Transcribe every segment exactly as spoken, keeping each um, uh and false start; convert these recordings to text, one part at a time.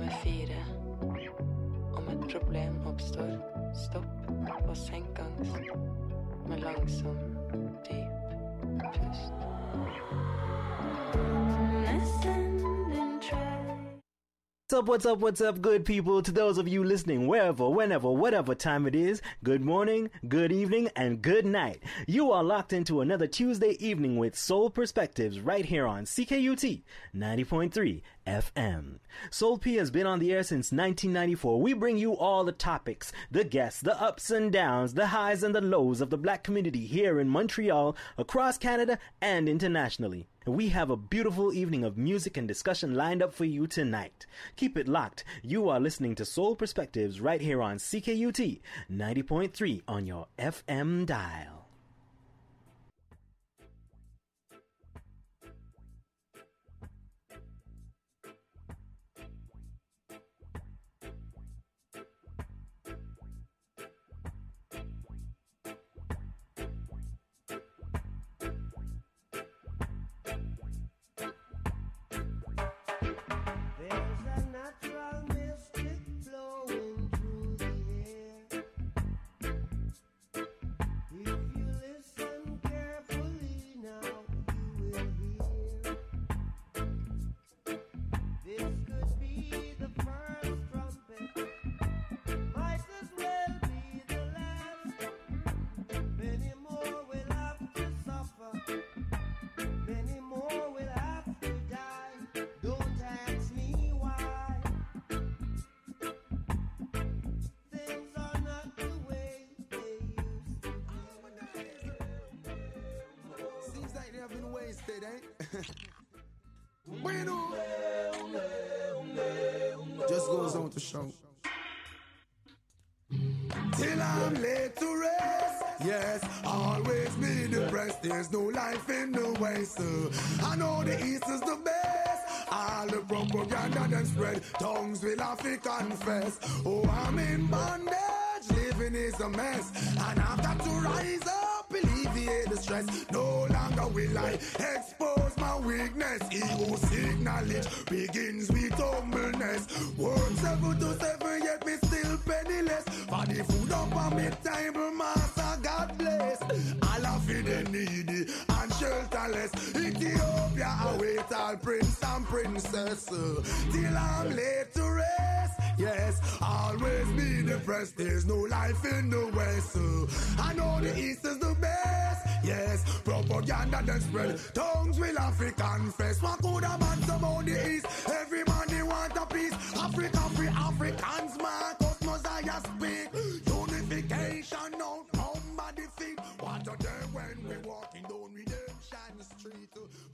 nummer fire. Om et problem oppstår, stopp og senk angst med langsom, dyp pust. What's up, what's up, what's up, good people? To those of you listening, wherever, whenever, whatever time it is, good morning, good evening, and good night. You are locked into another Tuesday evening with Soul Perspectives right here on C K U T ninety point three F M. Soul P has been on the air since nineteen ninety-four. We bring you all the topics, the guests, the ups and downs, the highs and the lows of the black community here in Montreal, across Canada, and internationally. We have a beautiful evening of music and discussion lined up for you tonight. Keep it locked. You are listening to Soul Perspectives right here on C K U T ninety point three on your F M dial. Just goes on to show. Till I'm laid to rest, yes, always be depressed. There's no life in the West. Uh, I know the East is the best. All the propaganda that spread, tongues will have to confess. Oh, I'm in bondage, living is a mess, and I've got to rise up, alleviate the stress. No longer will I expose my weakness. Ego seek knowledge begins with humbleness. Work seven to seven, yet me still penniless. For the food up on me table, master, God bless. All of the needy and shelterless. Ethiopia await all prince and princess. uh, Till I'm laid to rest. Yes, always be depressed. There's no life in the West. uh, I know the East is the best. Yes, propaganda then spread. Tongues will have to confess. What could have been about the East? Everybody want a piece. Africa free Africans, Marcus Mosiah speak. Unification out come by the feet. What a day when we walking down Redemption Street.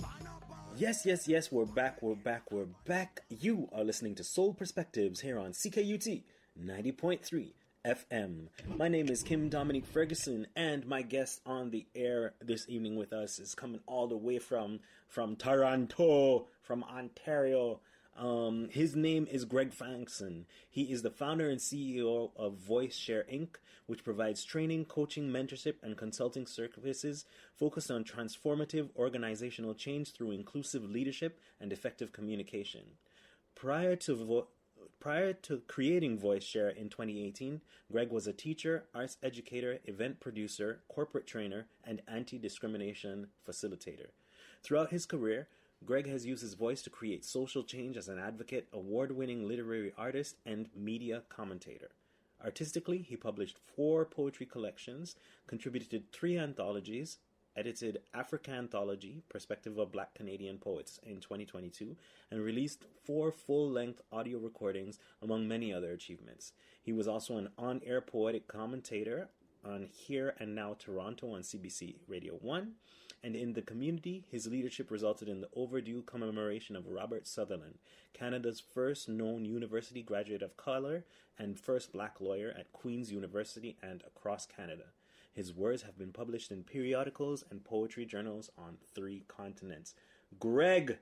Yes, yes, yes, we're back, we're back, we're back. You are listening to Soul Perspectives here on C K U T ninety point three F M. My name is Kim Dominique Ferguson, and my guest on the air this evening with us is coming all the way from from Toronto, from Ontario. Um, his name is Greg Fankson. He is the founder and C E O of VoiceShare Incorporated, which provides training, coaching, mentorship, and consulting services focused on transformative organizational change through inclusive leadership and effective communication. Prior to vo- Prior to creating VoiceShare in twenty eighteen, Greg was a teacher, arts educator, event producer, corporate trainer, and anti-discrimination facilitator. Throughout his career, Greg has used his voice to create social change as an advocate, award-winning literary artist, and media commentator. Artistically, he published four poetry collections, contributed three anthologies, edited Africa Anthology, Perspective of Black Canadian Poets in twenty twenty-two, and released four full-length audio recordings, among many other achievements. He was also an on-air poetic commentator on Here and Now Toronto on C B C Radio one, and in the community, his leadership resulted in the overdue commemoration of Robert Sutherland, Canada's first known university graduate of color and first black lawyer at Queen's University and across Canada. His words have been published in periodicals and poetry journals on three continents. Greg,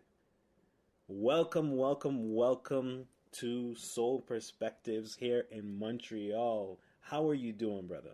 welcome, welcome, welcome to Soul Perspectives here in Montreal. How are you doing, brother?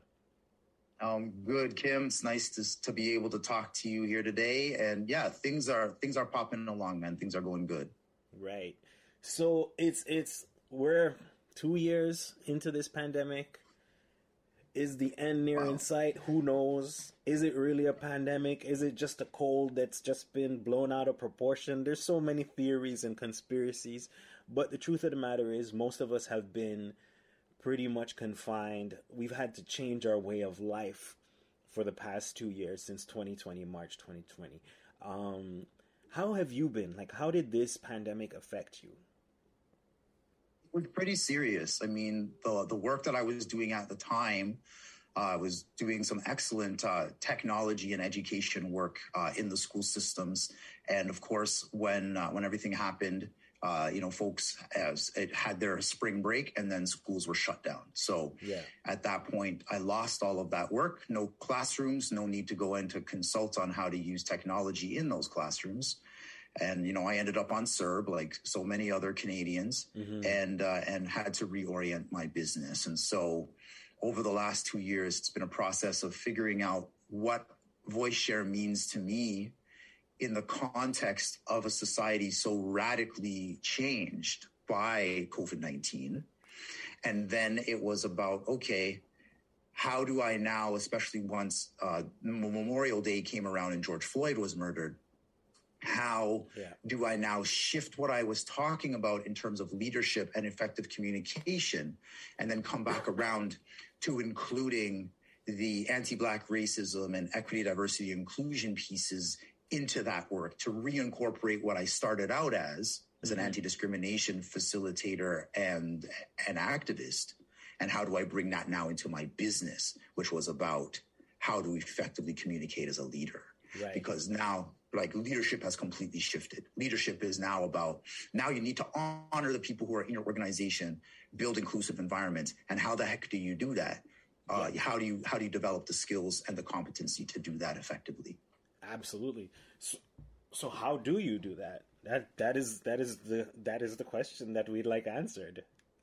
Um, good, Kim. It's nice to to be able to talk to you here today. And yeah, things are things are popping along, man. Things are going good. Right. So it's it's we're two years into this pandemic. Is the end near Wow. in sight? Who knows? Is it really a pandemic? Is it just a cold that's just been blown out of proportion? There's so many theories and conspiracies. But the truth of the matter is, most of us have been pretty much confined. We've had to change our way of life for the past two years, since twenty twenty, March twenty twenty. Um, how have you been? Like, how did this pandemic affect you? It was pretty serious. I mean, the the work that I was doing at the time, uh, I was doing some excellent uh, technology and education work uh, in the school systems. And of course, when uh, when everything happened, uh, you know, folks as it had their spring break, and then schools were shut down. So Yeah. at that point, I lost all of that work. No classrooms, no need to go in to consult on how to use technology in those classrooms. And, you know, I ended up on C E R B like so many other Canadians, and uh, and had to reorient my business. And so over the last two years, it's been a process of figuring out what voice share means to me in the context of a society so radically changed by COVID nineteen. And then it was about, okay, how do I now, especially once uh, Memorial Day came around and George Floyd was murdered, how Yeah. do I now shift what I was talking about in terms of leadership and effective communication, and then come back around to including the anti-Black racism and equity, diversity, inclusion pieces into that work, to reincorporate what I started out as, as an anti-discrimination facilitator and an activist. And how do I bring that now into my business, which was about how to effectively communicate as a leader? Right. Because now, like, leadership has completely shifted. Leadership is now about, now you need to honor the people who are in your organization, build inclusive environments. And how the heck do you do that? Uh, Yeah. How do you, how do you develop the skills and the competency to do that effectively? Absolutely. So, so how do you do that? That that is that is the that is the question that we'd like answered.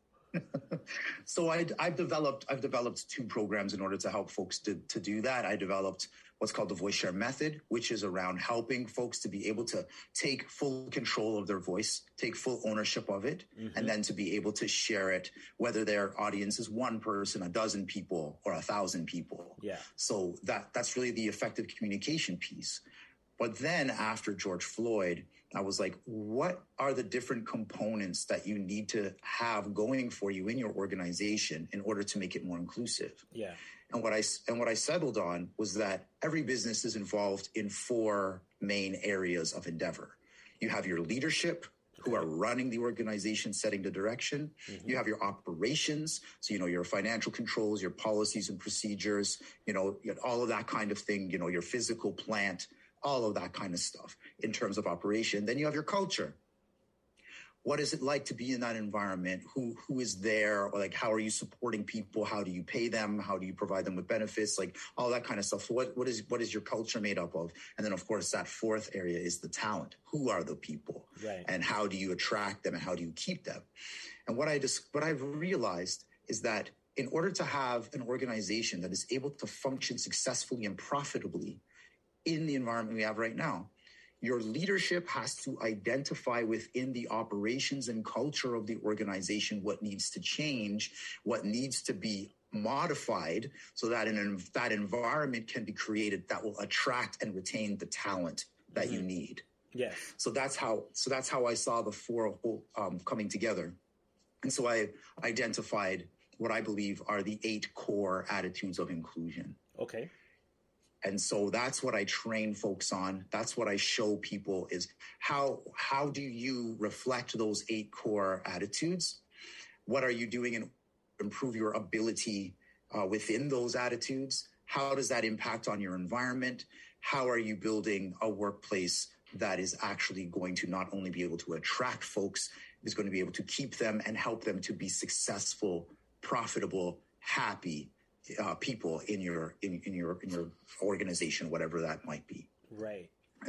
So I, I've developed I've developed two programs in order to help folks to, to do that. I developed what's called the Voice Share Method, which is around helping folks to be able to take full control of their voice, take full ownership of it, Mm-hmm. and then to be able to share it, whether their audience is one person, a dozen people, or a thousand people. Yeah. So that that's really the effective communication piece. But then after George Floyd, I was like, what are the different components that you need to have going for you in your organization in order to make it more inclusive? Yeah. And what I and what I settled on was that every business is involved in four main areas of endeavor. You have your leadership, who are running the organization, setting the direction. Mm-hmm. You have your operations, so you know your financial controls, your policies and procedures, you know all of that kind of thing. You know your physical plant, all of that kind of stuff in terms of operation. Then you have your culture. What is it like to be in that environment? Who who is there? Or like, how are you supporting people? How do you pay them? How do you provide them with benefits? Like all that kind of stuff. So what, what is what is your culture made up of? And then, of course, that fourth area is the talent. Who are the people? Right. And how do you attract them? And how do you keep them? And what I just what I've realized is that in order to have an organization that is able to function successfully and profitably in the environment we have right now, your leadership has to identify within the operations and culture of the organization what needs to change, what needs to be modified, so that an, that environment can be created that will attract and retain the talent that mm-hmm. you need. Yes. So that's how. So that's how I saw the four um, coming together, and so I identified what I believe are the eight core attitudes of inclusion. Okay. And so that's what I train folks on. That's what I show people is how how do you reflect those eight core attitudes? What are you doing to improve your ability uh, within those attitudes? How does that impact on your environment? How are you building a workplace that is actually going to not only be able to attract folks, is going to be able to keep them and help them to be successful, profitable, happy Uh, people in your in, in your in your organization, whatever that might be. Right.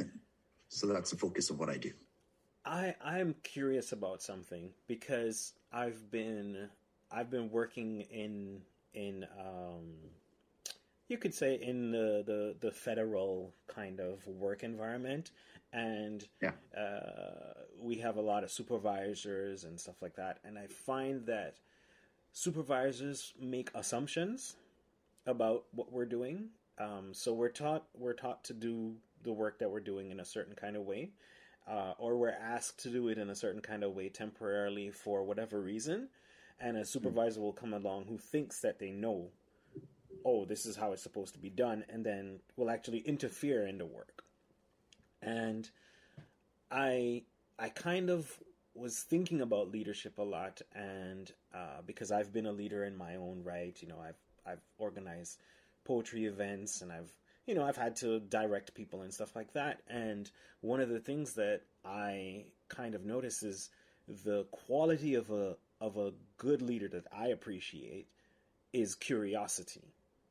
So that's the focus of what I do. I I'm curious about something because I've been I've been working in in um you could say in the the, the federal kind of work environment, and Yeah. uh, we have a lot of supervisors and stuff like that. And I find that supervisors make assumptions about what we're doing. Um, so we're taught we're taught to do the work that we're doing in a certain kind of way, uh, or we're asked to do it in a certain kind of way temporarily for whatever reason. And a supervisor will come along who thinks that they know, oh, this is how it's supposed to be done, and then will actually interfere in the work. And I I kind of was thinking about leadership a lot, and uh, because I've been a leader in my own right, you know, I've I've organized poetry events, and I've you know I've had to direct people and stuff like that. And one of the things that I kind of notice is the quality of a of a good leader that I appreciate is curiosity.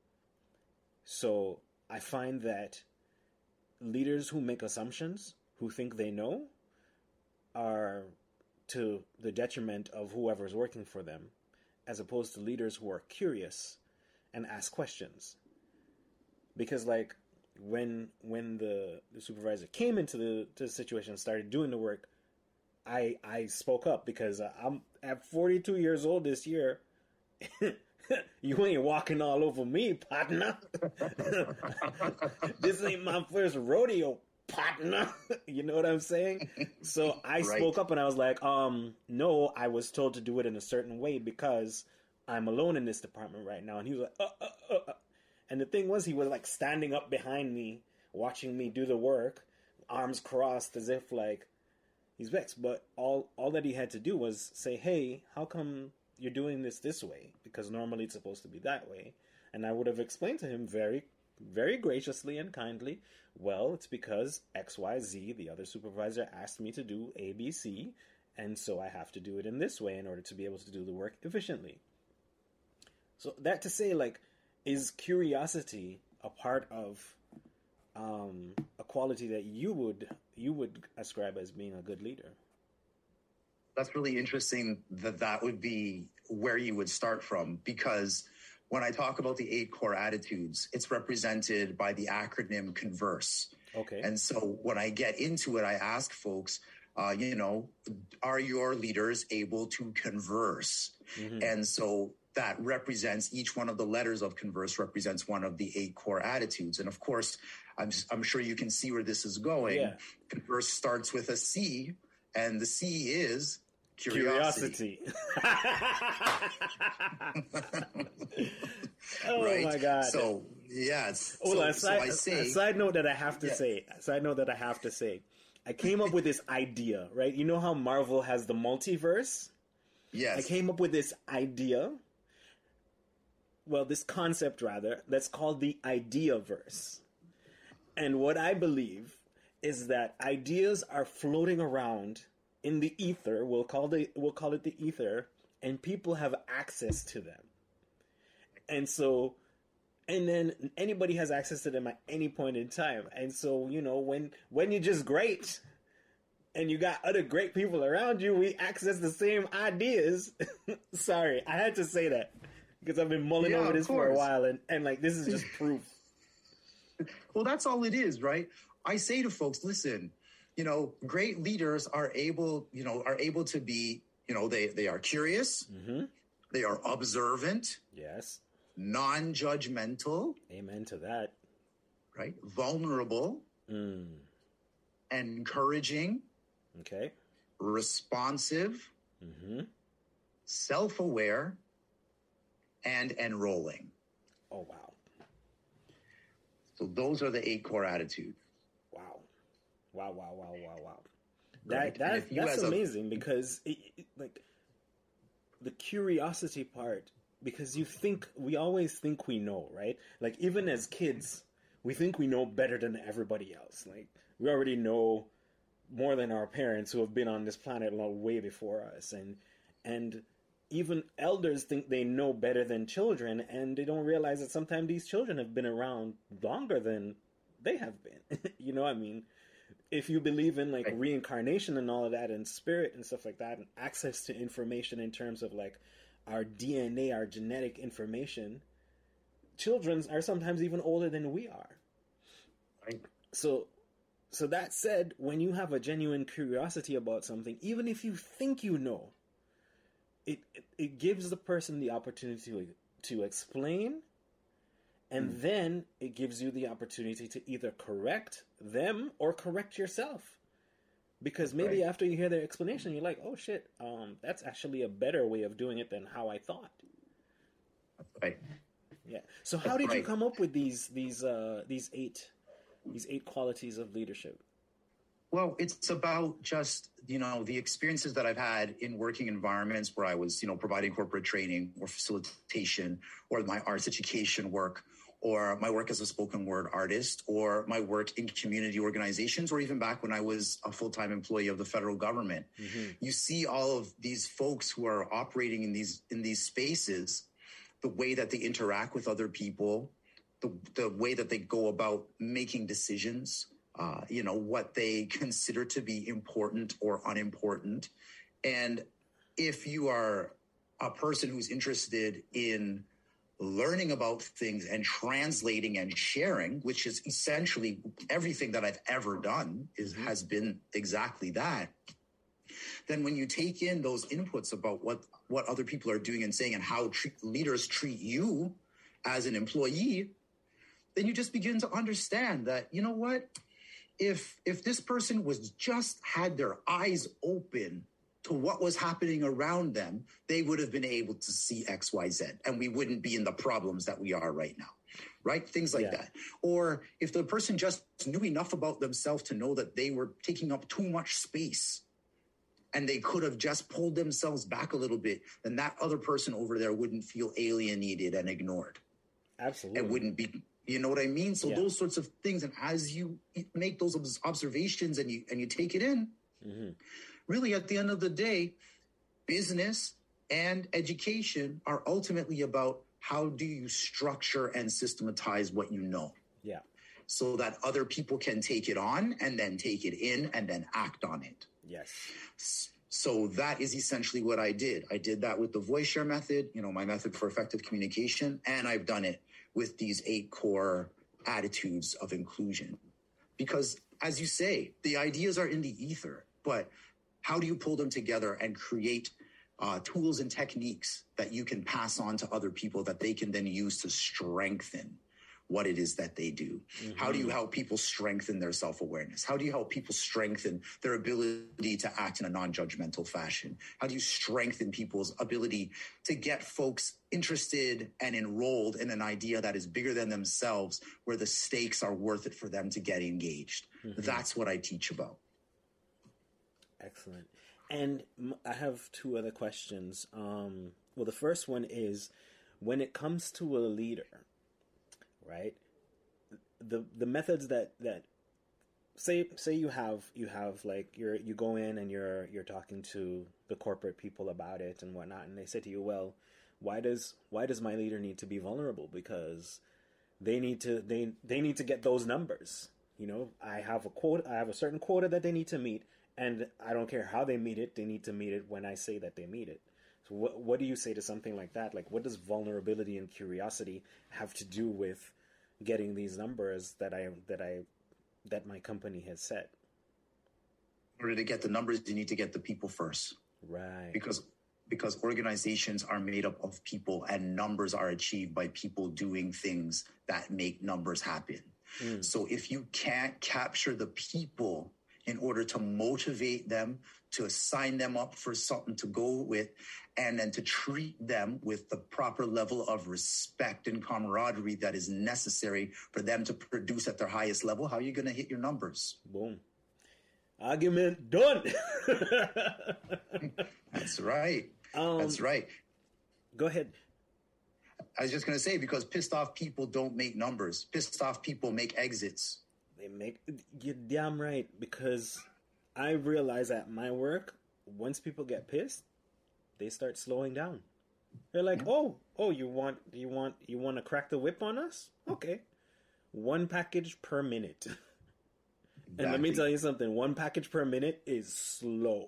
So I find that leaders who make assumptions, who think they know, are to the detriment of whoever's working for them, as opposed to leaders who are curious and ask questions. Because like when when the, the supervisor came into the, to the situation and started doing the work, I I spoke up because I'm at forty-two years old this year. You ain't walking all over me, partner. This ain't my first rodeo, partner. You know what I'm saying? So I Right. spoke up and I was like, um, no, I was told to do it in a certain way because I'm alone in this department right now. And he was like, uh, uh, uh, uh. And the thing was, he was like standing up behind me, watching me do the work, arms crossed as if like he's vexed. But all, all that he had to do was say, hey, how come you're doing this this way? Because normally it's supposed to be that way. And I would have explained to him very, very graciously and kindly, well, it's because X Y Z, the other supervisor, asked me to do A B C, and so I have to do it in this way in order to be able to do the work efficiently. So that to say, like, is curiosity a part of um, a quality that you would you would ascribe as being a good leader? That's really interesting that that would be where you would start from, because when I talk about the eight core attitudes, it's represented by the acronym CONVERSE. Okay. And so when I get into it, I ask folks, uh, you know, are your leaders able to converse? Mm-hmm. And so that represents, each one of the letters of CONVERSE represents one of the eight core attitudes. And of course, I'm, I'm sure you can see where this is going. Yeah. CONVERSE starts with a C, and the C is curiosity. Curiosity. Oh right? my God. So, yeah. It's, Oh, so, a, so side, I say, a side note that I have to Yeah. say. A side note that I have to say. I came up with this idea, right? You know how Marvel has the multiverse? yes. I came up with this idea. Well, this concept, rather, that's called the Ideaverse. And what I believe is that ideas are floating around in the ether. We'll call the we'll call it the ether, and people have access to them. And so, and then anybody has access to them at any point in time. And so, you know, when when you're just great, and you got other great people around you, we access the same ideas. Sorry, I had to say that because I've been mulling Yeah, over of this for a course. while, and, and like this is just proof. Well, that's all it is, right? I say to folks, listen, you know, great leaders are able, you know, are able to be, you know, they, they are curious, Mm-hmm. they are observant, Yes, non-judgmental, amen to that. right? Vulnerable, Mm. encouraging, Okay. responsive, Mm-hmm. self-aware, and enrolling. Oh wow, So those are the eight core attitudes. wow, wow, wow, wow, wow, wow. Right. That And that if you that's as a- amazing because it, it, like the curiosity part. Because you think we always think we know, right? Like even as kids, we think we know better than everybody else. Like we already know more than our parents who have been on this planet a lot way before us, and and even elders think they know better than children, and they don't realize that sometimes these children have been around longer than they have been. You know what I mean? If you believe in like Right. reincarnation and all of that, and spirit and stuff like that, and access to information in terms of like our D N A, our genetic information, children are sometimes even older than we are. Right. So, so that said, when you have a genuine curiosity about something, even if you think you know, it it, it gives the person the opportunity to, to explain, and mm. then it gives you the opportunity to either correct them or correct yourself. Because maybe right. after you hear their explanation, you're like, oh shit, um, that's actually a better way of doing it than how I thought. Right. Yeah. So how that's did right. you come up with these these uh, these eight these eight qualities of leadership? Well, it's about just, you know, the experiences that I've had in working environments where I was, you know, providing corporate training or facilitation, or my arts education work, or my work as a spoken word artist, or my work in community organizations, or even back when I was a full-time employee of the federal government. Mm-hmm. You see all of these folks who are operating in these in these spaces, the way that they interact with other people, the, the way that they go about making decisions, uh, you know, what they consider to be important or unimportant. And if you are a person who's interested in learning about things and translating and sharing, which is essentially everything that I've ever done is mm-hmm. has been exactly that. Then when you take in those inputs about what, what other people are doing and saying and how treat, leaders treat you as an employee, then you just begin to understand that, you know what, if if this person was just had their eyes open to what was happening around them, they would have been able to see X, Y, Z, and we wouldn't be in the problems that we are right now, right? Things like yeah. that. Or if the person just knew enough about themselves to know that they were taking up too much space and they could have just pulled themselves back a little bit, then that other person over there wouldn't feel alienated and ignored. Absolutely. It wouldn't be, you know what I mean? So yeah. those sorts of things. And as you make those observations and you, and you take it in, mm-hmm. really, at the end of the day, business and education are ultimately about how do you structure and systematize what you know. Yeah. So that other people can take it on and then take it in and then act on it. Yes. So that is essentially what I did. I did that with the voice share method, you know, my method for effective communication, and I've done it with these eight core attitudes of inclusion. Because as you say, the ideas are in the ether, but how do you pull them together and create uh, tools and techniques that you can pass on to other people that they can then use to strengthen what it is that they do? Mm-hmm. How do you help people strengthen their self-awareness? How do you help people strengthen their ability to act in a non-judgmental fashion? How do you strengthen people's ability to get folks interested and enrolled in an idea that is bigger than themselves, where the stakes are worth it for them to get engaged? Mm-hmm. That's what I teach about. Excellent. And I have two other questions. Um, well, the first one is, when it comes to a leader, right? The the methods that, that say say you have you have like you're you go in and you're you're talking to the corporate people about it and whatnot, and they say to you, well, why does why does my leader need to be vulnerable? Because they need to they they need to get those numbers. You know, I have a quota I have a certain quota that they need to meet. And I don't care how they meet it, they need to meet it when I say that they meet it. So what what do you say to something like that? Like, what does vulnerability and curiosity have to do with getting these numbers that I that I that my company has set? In order to get the numbers, you need to get the people first. Right. Because because organizations are made up of people, and numbers are achieved by people doing things that make numbers happen. Mm. So if you can't capture the people in order to motivate them, to sign them up for something to go with, and then to treat them with the proper level of respect and camaraderie that is necessary for them to produce at their highest level, how are you going to hit your numbers? Boom. Argument done. That's right. Um, That's right. Go ahead. I was just going to say, because pissed off people don't make numbers. Pissed off people make exits. They make, you're damn right, because I realize at my work, once people get pissed, they start slowing down. They're like, oh, oh, you want, you want, you want to crack the whip on us? Okay. One package per minute. Exactly. And let me tell you something, one package per minute is slow.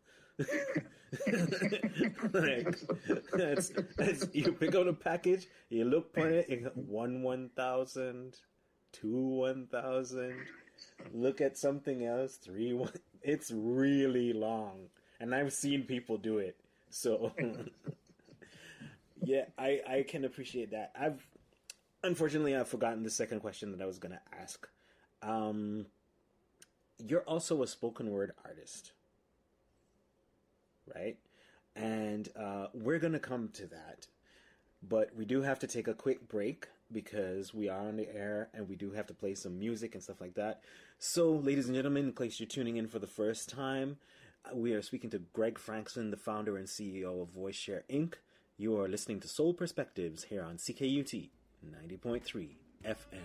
Like, that's, that's, you pick up a package, you look on it, you go, one one thousand, two one thousand, look at something else, three, one. It's really long. And I've seen people do it. So, yeah, I, I can appreciate that. I've, unfortunately, I've forgotten the second question that I was going to ask. Um, you're also a spoken word artist, right? And uh, we're going to come to that. But we do have to take a quick break because we are on the air and we do have to play some music and stuff like that. So, ladies and gentlemen, in case you're tuning in for the first time, we are speaking to Greg Frankson, the founder and C E O of VoiceShare Incorporated. You are listening to Soul Perspectives here on C K U T ninety point three F M.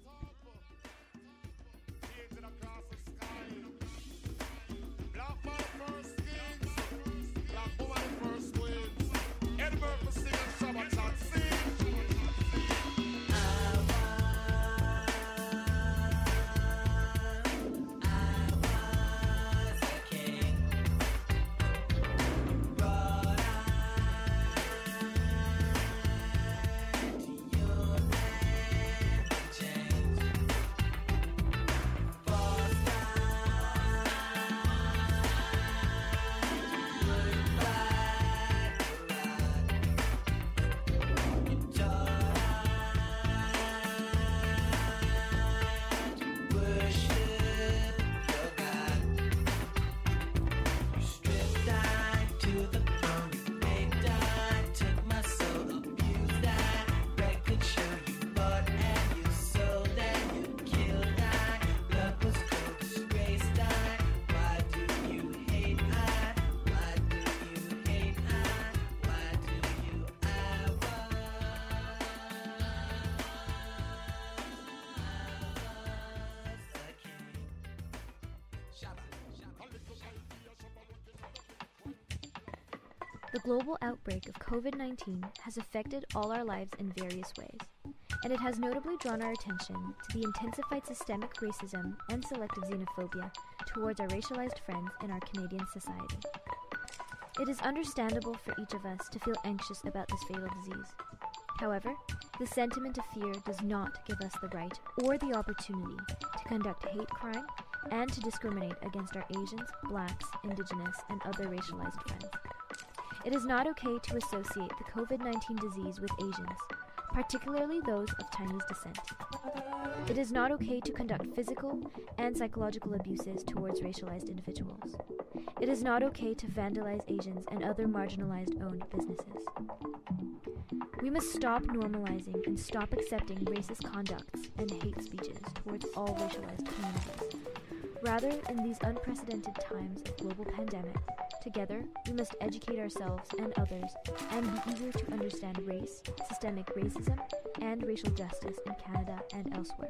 The global outbreak of COVID nineteen has affected all our lives in various ways, and it has notably drawn our attention to the intensified systemic racism and selective xenophobia towards our racialized friends in our Canadian society. It is understandable for each of us to feel anxious about this fatal disease. However, the sentiment of fear does not give us the right or the opportunity to conduct hate crime and to discriminate against our Asians, Blacks, Indigenous, and other racialized friends. It is not okay to associate the COVID nineteen disease with Asians, particularly those of Chinese descent. It is not okay to conduct physical and psychological abuses towards racialized individuals. It is not okay to vandalize Asians and other marginalized owned businesses. We must stop normalizing and stop accepting racist conducts and hate speeches towards all racialized communities. Rather, in these unprecedented times of global pandemic, together, we must educate ourselves and others and be eager to understand race, systemic racism, and racial justice in Canada and elsewhere.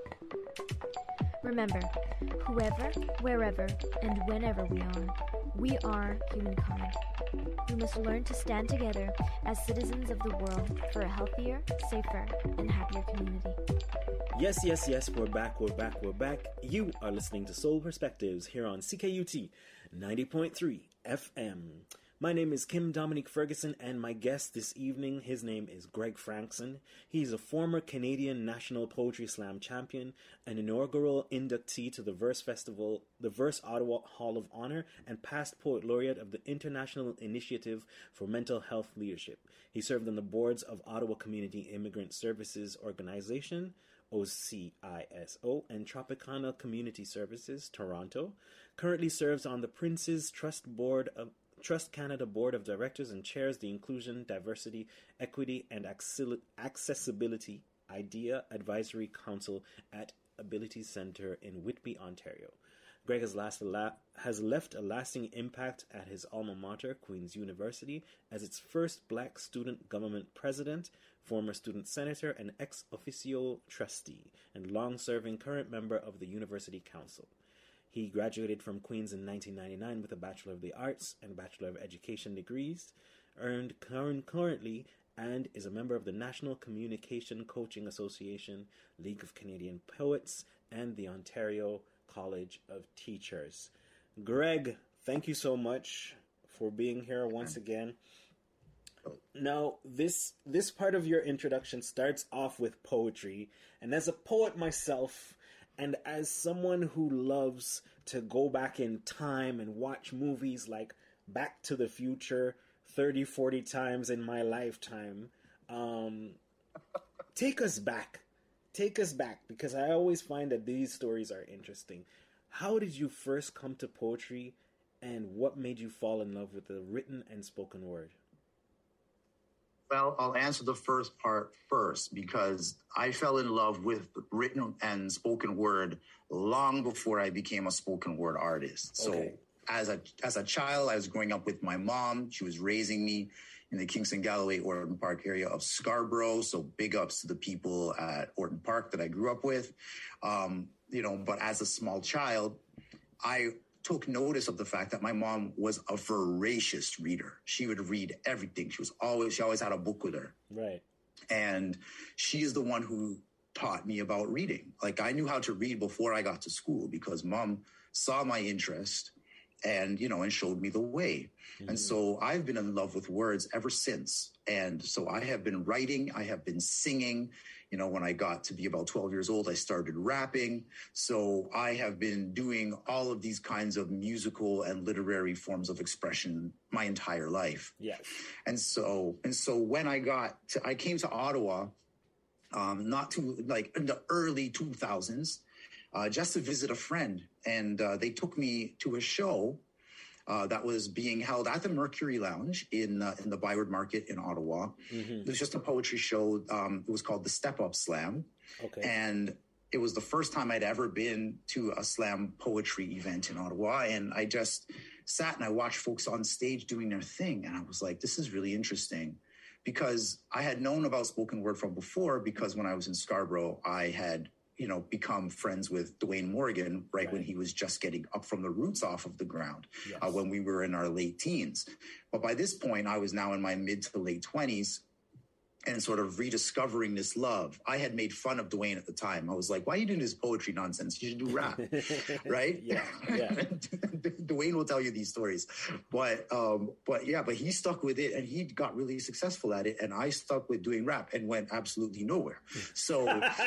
Remember, whoever, wherever, and whenever we are, we are humankind. We must learn to stand together as citizens of the world for a healthier, safer, and happier community. Yes, yes, yes, we're back, we're back, we're back. You are listening to Soul Perspectives here on C K U T ninety point three F M. My name is Kim Dominique Ferguson, and my guest this evening, his name is Greg Frankson. He's a former Canadian National Poetry Slam champion, an inaugural inductee to the Verse Festival, the Verse Ottawa Hall of Honor, and past poet laureate of the International Initiative for Mental Health Leadership. He served on the boards of Ottawa Community Immigrant Services Organization, O C I S O, and Tropicana Community Services, Toronto. Currently serves on the Prince's Trust Board of Trust Canada Board of Directors and chairs the Inclusion, Diversity, Equity, and Accessibility IDEA Advisory Council at Ability Centre in Whitby, Ontario. Greg has, last la- has left a lasting impact at his alma mater, Queen's University, as its first Black student government president, former student senator, and ex officio trustee, and long-serving current member of the University Council. He graduated from Queen's in nineteen ninety-nine with a Bachelor of the Arts and Bachelor of Education degrees, earned current, currently and is a member of the National Communication Coaching Association, League of Canadian Poets, and the Ontario College of Teachers. Greg, thank you so much for being here once again. Now, this this part of your introduction starts off with poetry, and as a poet myself, And as someone who loves to go back in time and watch movies like Back to the Future thirty, forty times in my lifetime, um, take us back. Take us back, because I always find that these stories are interesting. How did you first come to poetry, and what made you fall in love with the written and spoken word? Well, I'll answer the first part first, because I fell in love with written and spoken word long before I became a spoken word artist. So Okay. as a as a child, I was growing up with my mom. She was raising me in the Kingston Galloway Orton Park area of Scarborough. So big ups to the people at Orton Park that I grew up with. Um, you know, but as a small child, I took notice of the fact that my mom was a voracious reader. She would read everything. She was always, she always had a book with her. Right. And she is the one who taught me about reading. Like, I knew how to read before I got to school because mom saw my interest and, you know, and showed me the way. Mm-hmm. And so I've been in love with words ever since. And so I have been writing, I have been singing. You know, when I got to be about twelve years old, I started rapping. So I have been doing all of these kinds of musical and literary forms of expression my entire life. Yes. And so, and so when I got to, I came to Ottawa, um, not too, like in the early two thousands, uh, just to visit a friend. And uh, they took me to a show uh, that was being held at the Mercury Lounge in uh, in the Byward Market in Ottawa. Mm-hmm. It was just a poetry show. Um, it was called the Step Up Slam. Okay. And it was the first time I'd ever been to a slam poetry event in Ottawa. And I just sat and I watched folks on stage doing their thing. And I was like, this is really interesting, because I had known about spoken word from before, because when I was in Scarborough, I had, you know, become friends with Dwayne Morgan right, right when he was just getting up from the roots off of the ground, yes. uh, when we were in our late teens. But by this point, I was now in my mid to late twenties and sort of rediscovering this love. I had made fun of Dwayne at the time. I was like, why are you doing this poetry nonsense? You should do rap, right? Yeah, yeah. Dwayne will tell you these stories. But, um, but yeah, but he stuck with it and he got really successful at it. And I stuck with doing rap and went absolutely nowhere. So,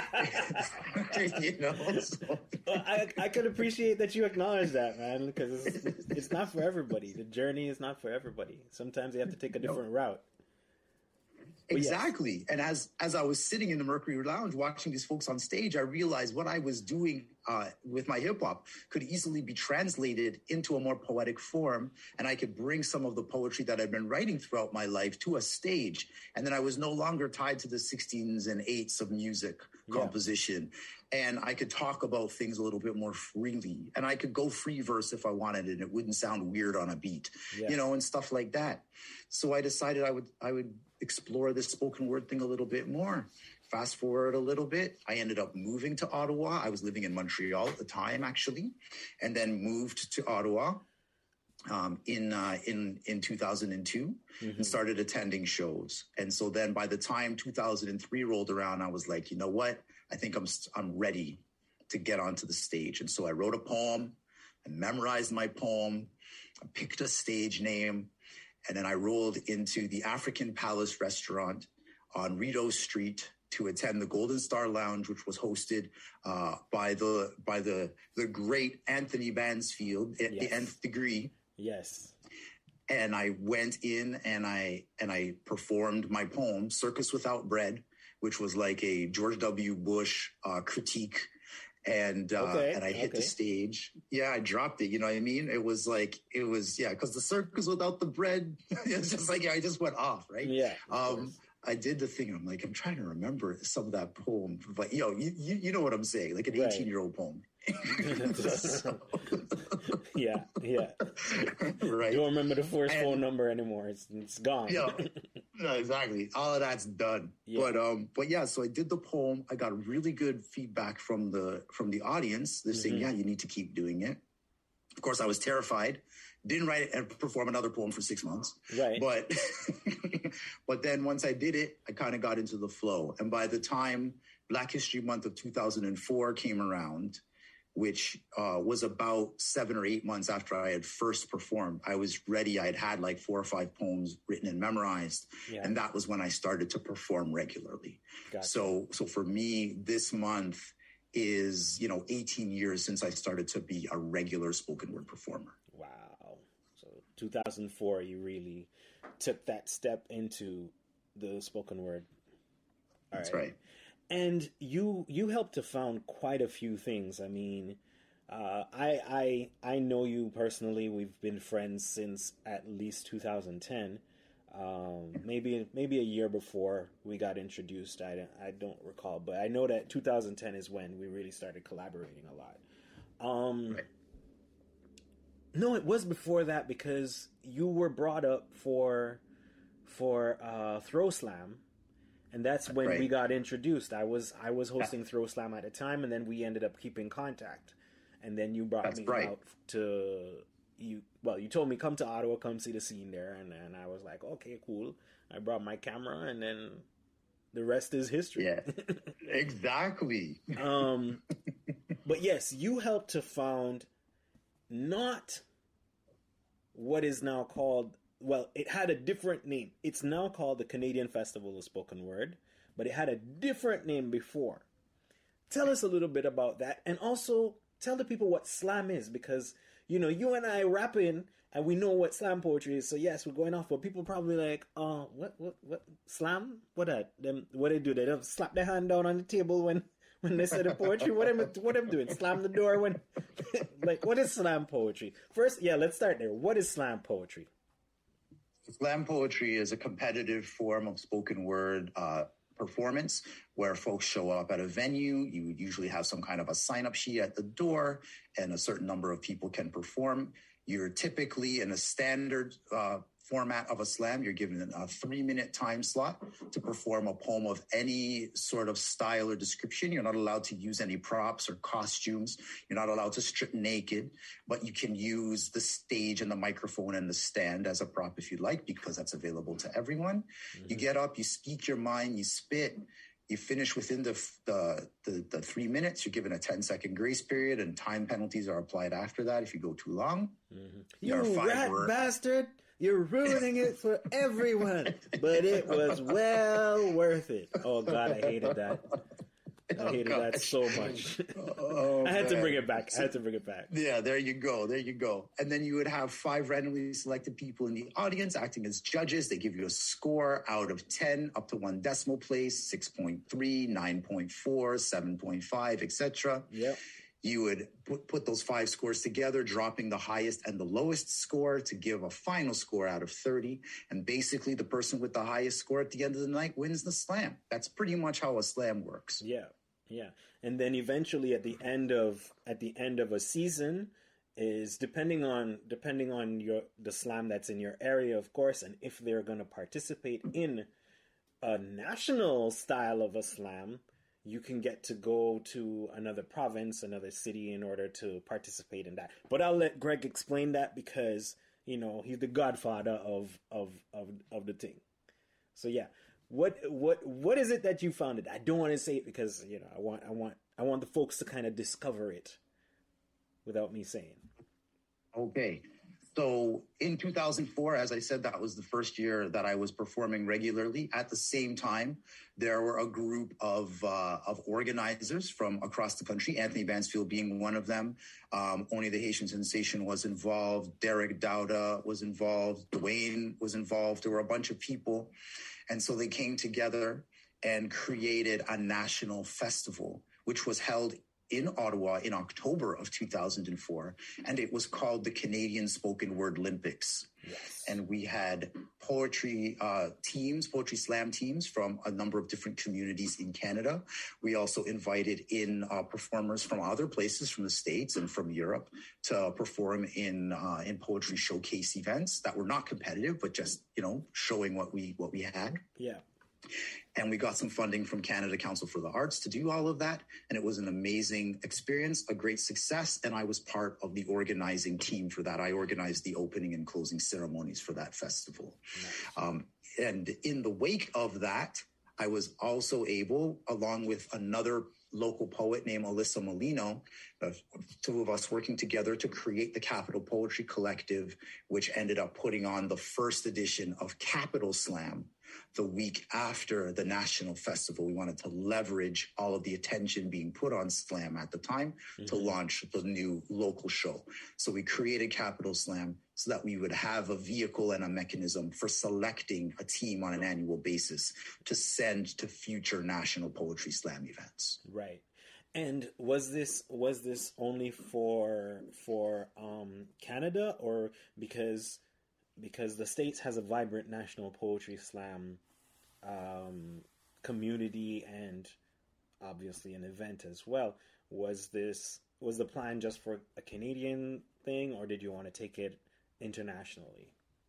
you know. So. Well, I, I could appreciate that you acknowledge that, man, because it's, it's not for everybody. The journey is not for everybody. Sometimes you have to take a different no. route. But exactly. Yes. And as as I was sitting in the Mercury Lounge watching these folks on stage, I realized what I was doing uh, with my hip hop could easily be translated into a more poetic form. And I could bring some of the poetry that I'd been writing throughout my life to a stage. And then I was no longer tied to the sixteens and eights of music yeah. composition. And I could talk about things a little bit more freely. And I could go free verse if I wanted, and it wouldn't sound weird on a beat, yeah. you know, and stuff like that. So I decided I would I would explore this spoken word thing a little bit more. Fast forward a little bit, I ended up moving to Ottawa. I was living in Montreal at the time, actually, and then moved to Ottawa um, in uh, in in two thousand two mm-hmm. and started attending shows. And so then by the time two thousand three rolled around, I was like, you know what? I think I'm I'm ready to get onto the stage. And so I wrote a poem, I memorized my poem, I picked a stage name, and then I rolled into the African Palace restaurant on Rideau Street to attend the Golden Star Lounge, which was hosted uh, by the by the the great Anthony Mansfield at yes. the Nth Degree. Yes. And I went in and I and I performed my poem, Circus Without Bread, which was like a George W. Bush uh, critique. And, uh, okay, and I hit okay. the stage. Yeah, I dropped it. You know what I mean? It was like, it was, yeah, because the circus without the bread, it's just like, yeah, I just went off, right? Yeah. Um, I did the thing. I'm like, I'm trying to remember some of that poem. But, yo, you, you, you know what I'm saying? Like an eighteen-year-old poem. so. Yeah, yeah. Right. Don't remember the first and, phone number anymore. It's it's gone. Yeah, no, exactly. All of that's done. Yeah. But um, but yeah. So I did the poem. I got really good feedback from the from the audience. They're mm-hmm. saying, "Yeah, you need to keep doing it." Of course, I was terrified. Didn't write and perform another poem for six months. Right. But but then once I did it, I kind of got into the flow. And by the time Black History Month of two thousand four came around, which uh, was about seven or eight months after I had first performed, I was ready. I had had like four or five poems written and memorized. Yeah. And that was when I started to perform regularly. Gotcha. So, so for me, this month is, you know, eighteen years since I started to be a regular spoken word performer. Wow. So two thousand four, you really took that step into the spoken word. All That's right. right. And you you helped to found quite a few things. I mean, uh, I I I know you personally. We've been friends since at least two thousand ten. Um, maybe maybe a year before we got introduced. I don't, I don't recall, but I know that two thousand ten is when we really started collaborating a lot. Um, Right. No, it was before that because you were brought up for for uh, Throw Slam, and that's when Right. we got introduced. I was I was hosting Throw Slam at the time, and then we ended up keeping contact. And then you brought That's me right. out to you. Well, you told me come to Ottawa, come see the scene there, and and I was like, okay, cool. I brought my camera, and then the rest is history. Yeah, exactly. Um, but yes, you helped to found not what is now called, well, it had a different name. It's now called the Canadian Festival of Spoken Word, but it had a different name before. Tell us a little bit about that, and also tell the people what slam is, because, you know, you and I rapping, and we know what slam poetry is, so yes, we're going off, but people probably like, oh, what, what, what, slam? What that? Them, what they do? They don't slap their hand down on the table when, when they say the poetry? What am, what am doing? Slam the door when, like, what is slam poetry? First, yeah, let's start there. What is slam poetry? Slam poetry is a competitive form of spoken word uh, performance where folks show up at a venue. You would usually have some kind of a sign-up sheet at the door, and a certain number of people can perform. You're typically in a standard uh, format of a slam. You're given a three-minute time slot to perform a poem of any sort of style or description. You're not allowed to use any props or costumes. You're not allowed to strip naked, but you can use the stage and the microphone and the stand as a prop if you'd like, because that's available to everyone. Mm-hmm. You get up, you speak your mind, you spit. You finish within the, the the the three minutes. You're given a ten second grace period, and time penalties are applied after that if you go too long. Mm-hmm. You rat word. bastard! You're ruining it for everyone, but it was well worth it. Oh God, I hated that. I hated oh, that so much. Oh, I had man. to bring it back. I had to bring it back. Yeah, there you go. There you go. And then you would have five randomly selected people in the audience acting as judges. They give you a score out of ten up to one decimal place, six point three, nine point four, seven point five, et cetera. Yep. You would put, put those five scores together, dropping the highest and the lowest score to give a final score out of thirty. And basically the person with the highest score at the end of the night wins the slam. That's pretty much how a slam works. Yeah. Yeah. And then eventually at the end of at the end of a season is depending on depending on your the slam that's in your area, of course, and if they're going to participate in a national style of a slam, you can get to go to another province, another city in order to participate in that. But I'll let Greg explain that because, you know, he's the godfather of of of, of the thing. So yeah. What what what is it that you founded? I don't want to say it because, you know, I want I want I want the folks to kind of discover it without me saying. Okay. So in two thousand four, as I said, that was the first year that I was performing regularly. At the same time, there were a group of uh, of organizers from across the country, Anthony Bansfield being one of them. Um, Only the Haitian Sensation was involved. Derek Dowda was involved. Dwayne was involved. There were a bunch of people. And so they came together and created a national festival, which was held in Ottawa in October of two thousand four. And it was called the Canadian Spoken Word Olympics. Yes. And we had poetry uh, teams, poetry slam teams from a number of different communities in Canada. We also invited in uh, performers from other places, from the States and from Europe, to perform in uh, in poetry showcase events that were not competitive, but just, you know, showing what we what we had. Yeah. And we got some funding from Canada Council for the Arts to do all of that. And it was an amazing experience, a great success. And I was part of the organizing team for that. I organized the opening and closing ceremonies for that festival. Nice. Um, and in the wake of that, I was also able, along with another local poet named Alyssa Molino, uh, two of us working together to create the Capital Poetry Collective, which ended up putting on the first edition of Capital Slam, the week after the national festival. We wanted to leverage all of the attention being put on Slam at the time mm-hmm. to launch the new local show. So we created Capital Slam so that we would have a vehicle and a mechanism for selecting a team on an annual basis to send to future national poetry slam events. Right. And was this was this only for for um, Canada, or because because the States has a vibrant national poetry slam um, community and obviously an event as well? Was this was the plan just for a Canadian thing, or did you want to take it internationally?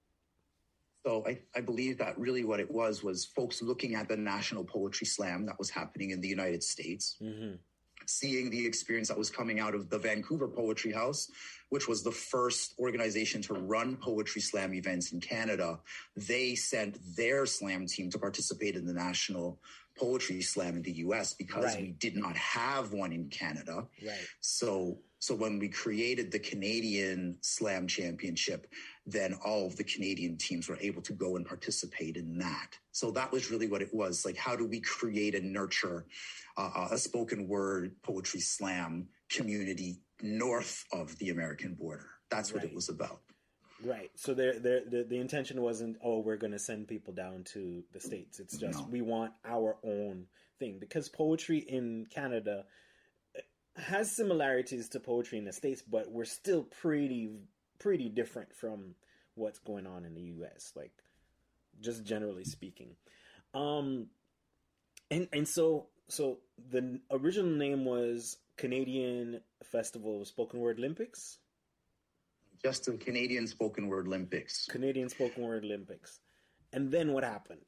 So I, I believe that really what it was was folks looking at the National Poetry Slam that was happening in the United States. Mm-hmm. Seeing the experience that was coming out of the Vancouver Poetry House, which was the first organization to run poetry slam events in Canada. They sent their slam team to participate in the National Poetry Slam in the U S because right. we did not have one in Canada. Right. So, so when we created the Canadian Slam Championship, then all of the Canadian teams were able to go and participate in that. So that was really what it was. Like, how do we create and nurture uh, a spoken word poetry slam community north of the American border? That's what right. it was about. Right. So there, there, the, the intention wasn't, oh, we're going to send people down to the States. It's just no. we want our own thing, because poetry in Canada has similarities to poetry in the States, but we're still pretty, pretty different from what's going on in the U S, like just generally speaking. Um, and, and so, so the original name was Canadian Festival of Spoken Word Olympics. Just the Canadian Spoken Word Olympics. Canadian Spoken Word Olympics. And then what happened?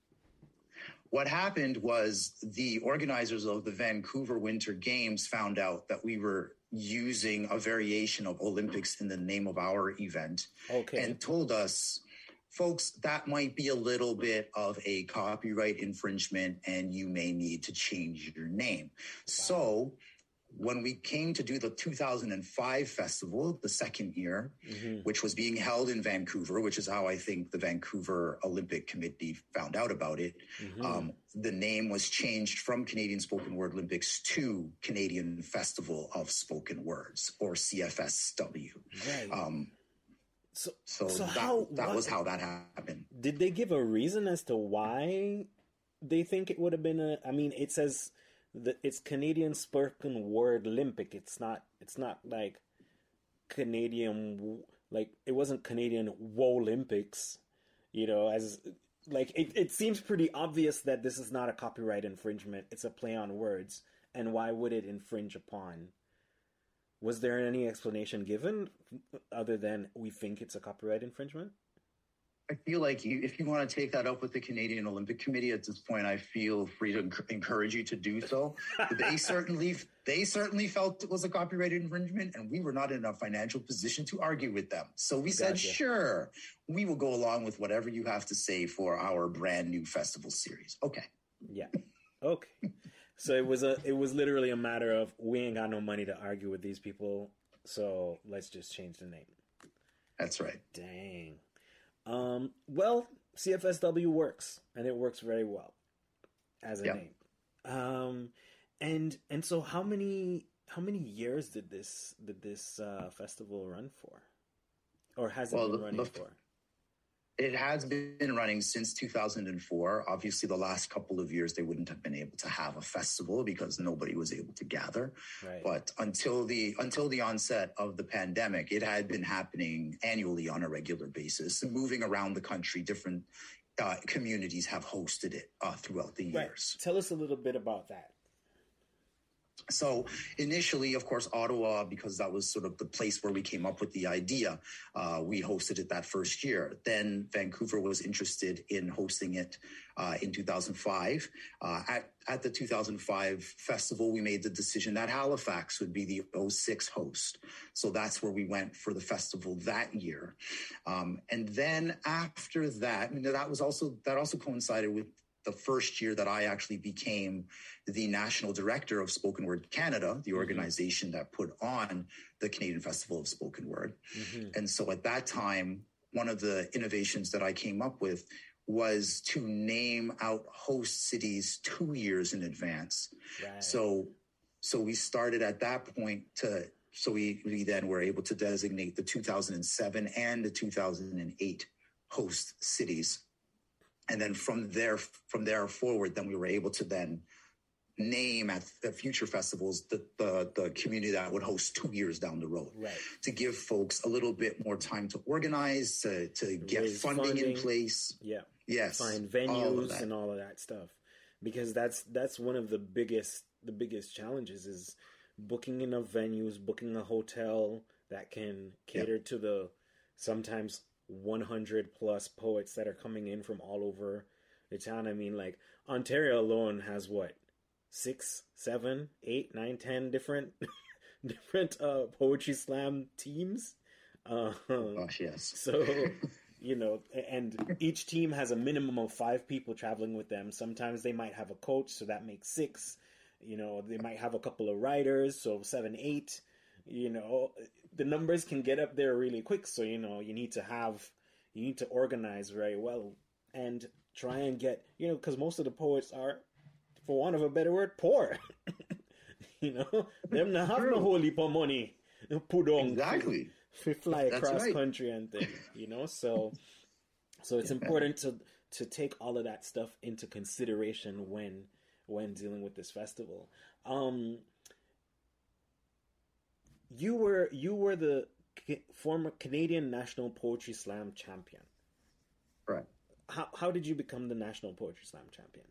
What happened was the organizers of the Vancouver Winter Games found out that we were using a variation of Olympics in the name of our event. Okay. And told us, folks, that might be a little bit of a copyright infringement and you may need to change your name. Wow. So when we came to do the two thousand five festival, the second year, mm-hmm. which was being held in Vancouver, which is how I think the Vancouver Olympic Committee found out about it, mm-hmm. um, the name was changed from Canadian Spoken Word Olympics to Canadian Festival of Spoken Words, or C F S W. Right. Um, so so, so that, how, that what, was how that happened. Did they give a reason as to why they think it would have been a... I mean, it says... The, it's Canadian Spoken Word Olympic. It's not. It's not like Canadian. Like, it wasn't Canadian Wolympics. You know, as like it. It seems pretty obvious that this is not a copyright infringement. It's a play on words. And why would it infringe upon? Was there any explanation given other than we think it's a copyright infringement? I feel like you, if you want to take that up with the Canadian Olympic Committee at this point, I feel free to encourage you to do so. They certainly, they certainly felt it was a copyright infringement, and we were not in a financial position to argue with them. So we said, gotcha. Sure, we will go along with whatever you have to say for our brand new festival series. Okay. Yeah. Okay. So it was a, it was literally a matter of, we ain't got no money to argue with these people, so let's just change the name. That's right. Dang. Um, well, C F S W works, and it works very well as a yeah. name. Um, and and so how many how many years did this did this uh, festival run for, or has it well, been running the, for? It has been running since two thousand four. Obviously, the last couple of years, they wouldn't have been able to have a festival because nobody was able to gather. Right. But until the until the onset of the pandemic, it had been happening annually on a regular basis. And moving around the country, different uh, communities have hosted it uh, throughout the years. Right. Tell us a little bit about that. So initially, of course, Ottawa, because that was sort of the place where we came up with the idea, uh, we hosted it that first year. Then Vancouver was interested in hosting it uh, in two thousand five. Uh, at, at the two thousand five festival, we made the decision that Halifax would be the oh six host. So that's where we went for the festival that year. Um, and then after that, I mean, that was also that also coincided with the first year that I actually became the national director of Spoken Word Canada, the organization mm-hmm. that put on the Canadian Festival of Spoken Word. Mm-hmm. And so at that time, one of the innovations that I came up with was to name out host cities two years in advance. Right. So, so we started at that point to, so we, we then were able to designate the two thousand seven and the two thousand eight host cities. And then from there, from there forward, then we were able to then name at the future festivals the, the the community that would host two years down the road, right, to give folks a little bit more time to organize, to to get funding, funding in place, yeah, yes, find venues all and all of that stuff, because that's that's one of the biggest the biggest challenges is booking enough venues, booking a hotel that can cater yep. to the sometimes one hundred plus poets that are coming in from all over the town. I mean, like Ontario alone has what, six, seven, eight, nine, ten different different uh, poetry slam teams. Uh, oh, gosh, yes. So, you know, and each team has a minimum of five people traveling with them. Sometimes they might have a coach, so that makes six. You know, they might have a couple of riders, so seven, eight. You know, the numbers can get up there really quick. So, you know, you need to have, you need to organize very well and try and get, you know, because most of the poets are, for want of a better word, poor. You know, them not have no whole heap of money put on exactly to fly That's across right. country and things. You know, so so it's important to to take all of that stuff into consideration when when dealing with this festival. Um, you were you were the former Canadian National Poetry Slam champion. Right. How how did you become the National Poetry Slam champion?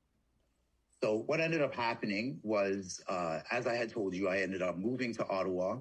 So what ended up happening was, uh, as I had told you, I ended up moving to Ottawa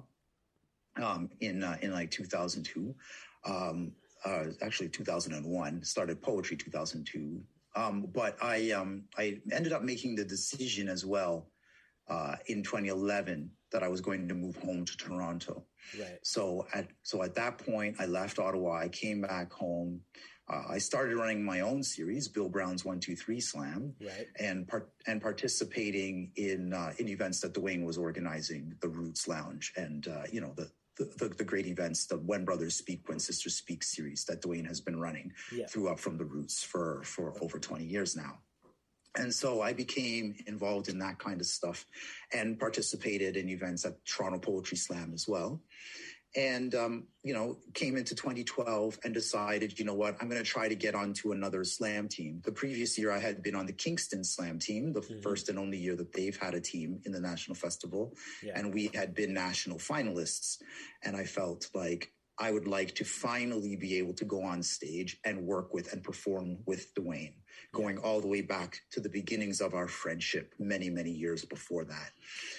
um, in uh, in like two thousand two, um, uh, actually two thousand one. Started poetry two thousand two, um, but I um, I ended up making the decision as well uh, in twenty eleven that I was going to move home to Toronto. Right. So at so at that point, I left Ottawa. I came back home. Uh, I started running my own series, Bill Brown's One Two Three Slam, right, and part and participating in uh, in events that Dwayne was organizing, the Roots Lounge, and uh, you know the, the the great events, the When Brothers Speak, When Sisters Speak series that Dwayne has been running yeah. through Up From the Roots for for over twenty years now. And so I became involved in that kind of stuff and participated in events at Toronto Poetry Slam as well. And, um, you know, came into twenty twelve and decided, you know what, I'm going to try to get onto another slam team. The previous year I had been on the Kingston Slam team, the mm-hmm. first and only year that they've had a team in the National Festival. Yeah. And we had been national finalists. And I felt like I would like to finally be able to go on stage and work with and perform with Dwayne, going yeah. all the way back to the beginnings of our friendship many, many years before that.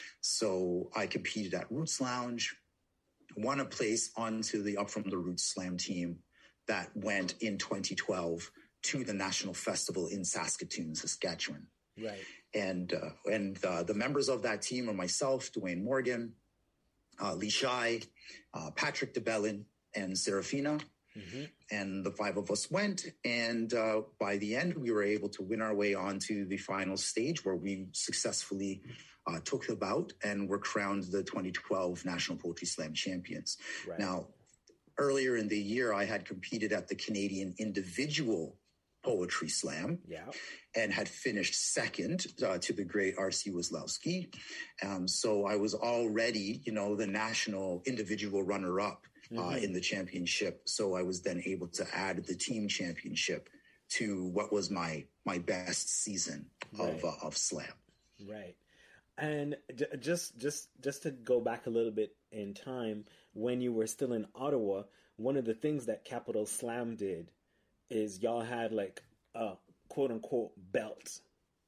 So I competed at Roots Lounge, won a place onto the Up From the Roots Slam team that went in twenty twelve to the National Festival in Saskatoon, Saskatchewan. Right. And uh, and uh, the members of that team are myself, Dwayne Morgan, uh, Lee Shai, uh, Patrick DeBellin, and Serafina. Mm-hmm. And the five of us went. And uh, by the end, we were able to win our way onto the final stage where we successfully Uh, took the bout and were crowned the twenty twelve National Poetry Slam champions. Right. Now, earlier in the year, I had competed at the Canadian Individual Poetry Slam yeah. and had finished second uh, to the great R C Wozlowski. Um, so I was already, you know, the national individual runner-up uh, mm-hmm. in the championship. So I was then able to add the team championship to what was my my best season right. of uh, of slam. Right. And j- just just just to go back a little bit in time, when you were still in Ottawa, one of the things that Capital Slam did is y'all had like a quote unquote belt.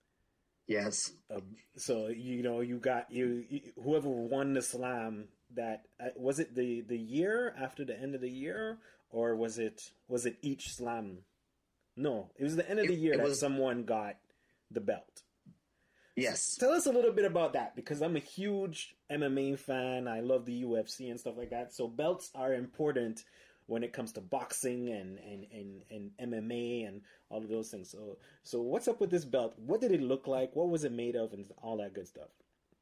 Yes. Uh, so you know you got you, you whoever won the slam that uh, was it the the year after the end of the year, or was it was it each slam? No, it was the end of the it, year it that was... someone got the belt. Yes. Tell us a little bit about that, because I'm a huge M M A fan. I love the U F C and stuff like that. So belts are important when it comes to boxing and, and, and, and M M A and all of those things. So so what's up with this belt? What did it look like? What was it made of? And all that good stuff.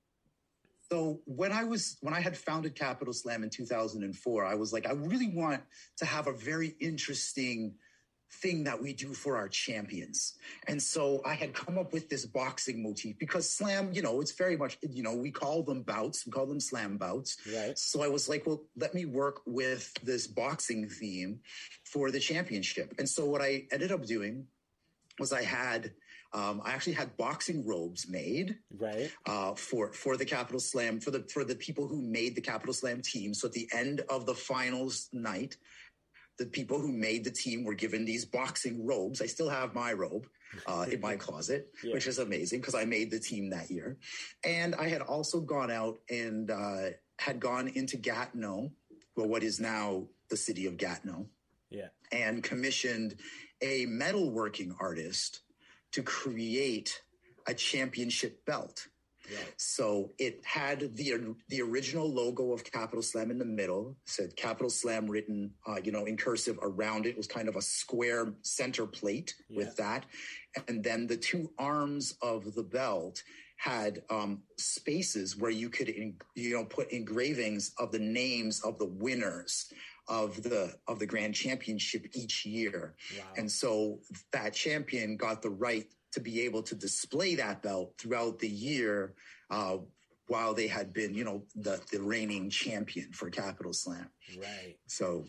So when I was when I had founded Capital Slam in two thousand four, I was like, I really want to have a very interesting thing that we do for our champions. And so I had come up with this boxing motif because slam, you know, it's very much, you know, we call them bouts, we call them slam bouts. Right. So I was like, well, let me work with this boxing theme for the championship. And so what I ended up doing was I had, um, I actually had boxing robes made, right, uh, for for the Capital Slam, for the for the people who made the Capital Slam team. So at the end of the finals night, the people who made the team were given these boxing robes. I still have my robe uh, in my closet, yeah. which is amazing because I made the team that year. And I had also gone out and uh, had gone into Gatineau, well, what is now the city of Gatineau, yeah, and commissioned a metalworking artist to create a championship belt. Right. So it had the the original logo of Capital Slam in the middle, said Capital Slam written, uh, you know, in cursive around it. It was kind of a square center plate yeah. with that. And then the two arms of the belt had um, spaces where you could, in, you know, put engravings of the names of the winners of the of the Grand Championship each year. Wow. And so that champion got the right to be able to display that belt throughout the year uh, while they had been, you know, the, the reigning champion for Capital Slam. Right. So,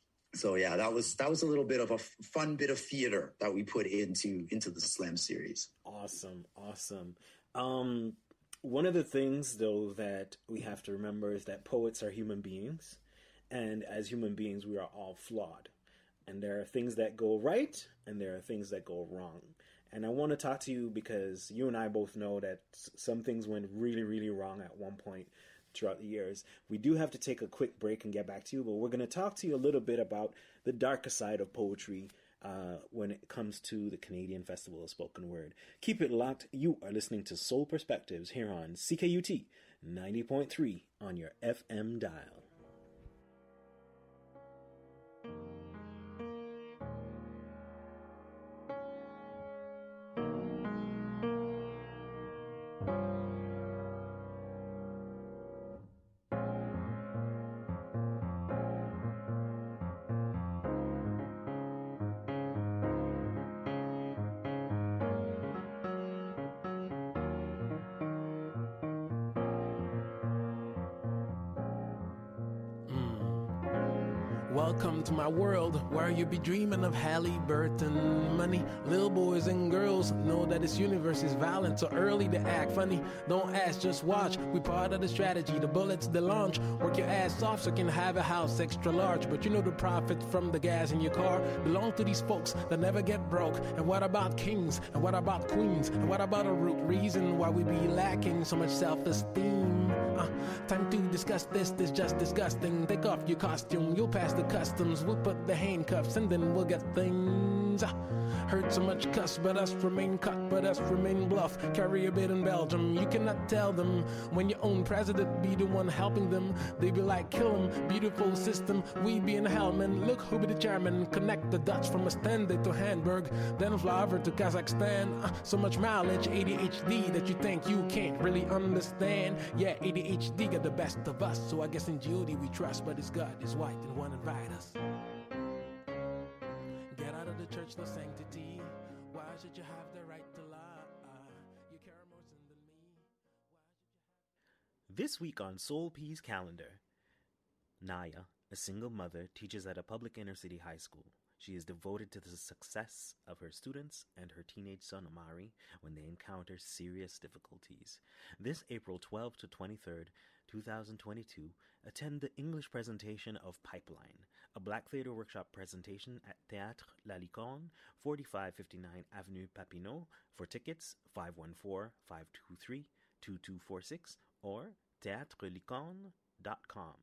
so yeah, that was that was a little bit of a f- fun bit of theater that we put into into the Slam series. Awesome, awesome. Um, one of the things, though, that we have to remember is that poets are human beings, and as human beings, we are all flawed. And there are things that go right, and there are things that go wrong. And I want to talk to you because you and I both know that some things went really, really wrong at one point throughout the years. We do have to take a quick break and get back to you, but we're going to talk to you a little bit about the darker side of poetry uh, when it comes to the Canadian Festival of Spoken Word. Keep it locked. You are listening to Soul Perspectives here on C K U T ninety point three on your F M dial. Welcome to my world where you be dreaming of Halliburton money. Little boys and girls know that this universe is violent, so early to act funny. Don't ask, just watch. We part of the strategy, the bullets, the launch. Work your ass off so you can have a house extra large. But you know the profit from the gas in your car belong to these folks that never get broke. And what about kings? And what about queens? And what about a root reason why we be lacking so much self-esteem? Uh, time to discuss this, this just disgusting. Take off your costume, you'll pass the customs. We'll put the handcuffs and then we'll get things. Uh, heard so much cuss, but us remain cut, but us remain bluff. Carry a bit in Belgium, you cannot tell them. When your own president be the one helping them, they be like, kill him, beautiful system. We be in hell, man, look who be the chairman. Connect the Dutch from Ostende to Hamburg, then fly over to Kazakhstan. Uh, so much mileage, A D H D, that you think you can't really understand. Yeah, A D H D got the best of us, so I guess in Judy we trust, but it's God is white and won't invite us. Get out of the church, no sanctity. Why should you have the right to lie? You care more sin than me. This week on Soul P's calendar, Naya, a single mother, teaches at a public inner-city high school. She is devoted to the success of her students and her teenage son Amari when they encounter serious difficulties. This April twelfth to twenty-third, twenty twenty-two, attend the English presentation of Pipeline, a Black Theatre Workshop presentation at Théâtre La Licorne, forty-five fifty-nine Avenue Papineau. For tickets, five one four, five two three, two two four six or theatre licorne dot com.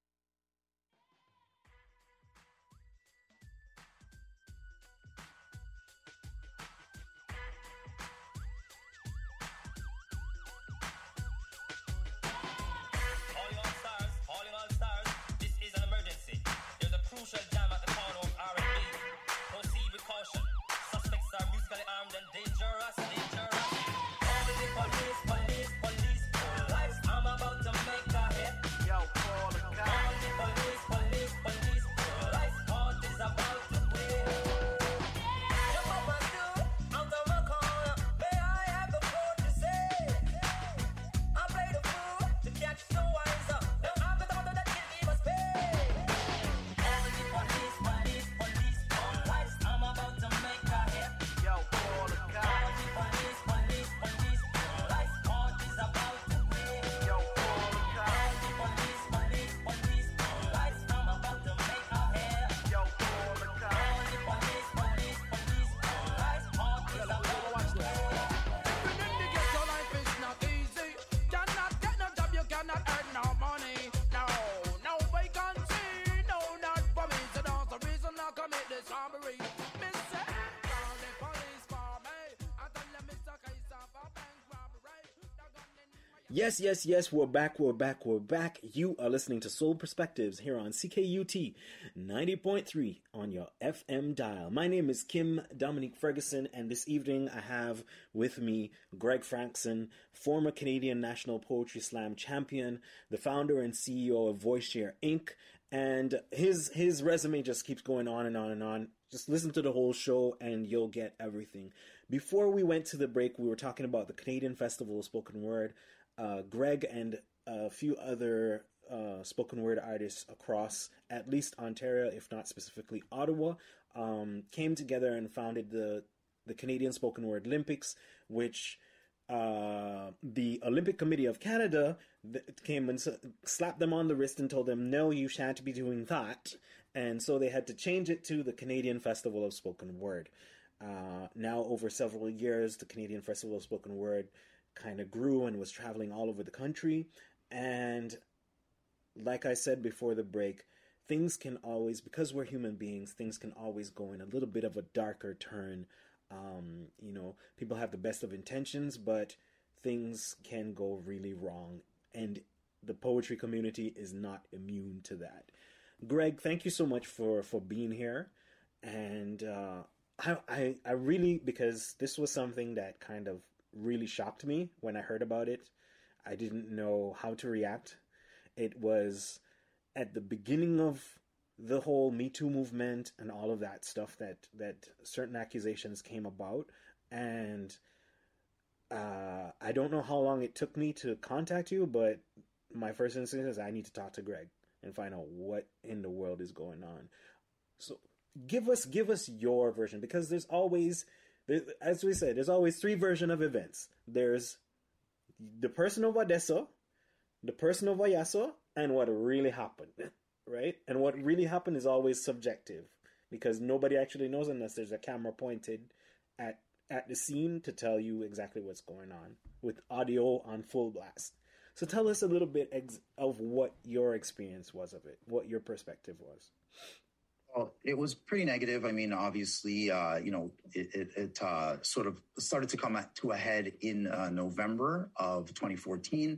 Crucial jam at the corner of R and B. Proceed with caution. Suspects are musically armed and dangerous, dangerous. Call the police, police, police. Lights, I'm about to make a hit. Yo, call the Yes, yes, yes, we're back, we're back, we're back. You are listening to Soul Perspectives here on C K U T ninety point three on your F M dial. My name is Kim Dominique Ferguson, and this evening I have with me Greg Frankson, former Canadian National Poetry Slam champion, the founder and C E O of VoiceShare Incorporated, and his his resume just keeps going on and on and on. Just listen to the whole show and you'll get everything. Before we went to the break, we were talking about the Canadian Festival of Spoken Word. Uh, Greg and a few other uh, spoken word artists across at least Ontario, if not specifically Ottawa, um, came together and founded the the Canadian Spoken Word Olympics, which uh, the Olympic Committee of Canada came and slapped them on the wrist and told them, no, you shan't be doing that. And so they had to change it to the Canadian Festival of Spoken Word. Uh, now, over several years, the Canadian Festival of Spoken Word kind of grew and was traveling all over the country. And like I said before the break, things can always, because we're human beings, things can always go in a little bit of a darker turn. Um, you know, people have the best of intentions, but things can go really wrong. And the poetry community is not immune to that. Greg, thank you so much for, for being here. And uh, I, I, I really, because this was something that kind of really shocked me when I heard about it. I didn't know how to react. It was at the beginning of the whole Me Too movement and all of that stuff that, that certain accusations came about. And uh, I don't know how long it took me to contact you, but my first instinct is I need to talk to Greg and find out what in the world is going on. So give us give us your version, because there's always, as we said, there's always three versions of events. There's the person of Odessa, the person of Oyasso, and what really happened, right? And what really happened is always subjective, because nobody actually knows unless there's a camera pointed at, at the scene to tell you exactly what's going on with audio on full blast. So tell us a little bit ex- of what your experience was of it, what your perspective was. Well, it was pretty negative. I mean, obviously, uh, you know, it, it, it uh, sort of started to come to a head in uh, November of twenty fourteen.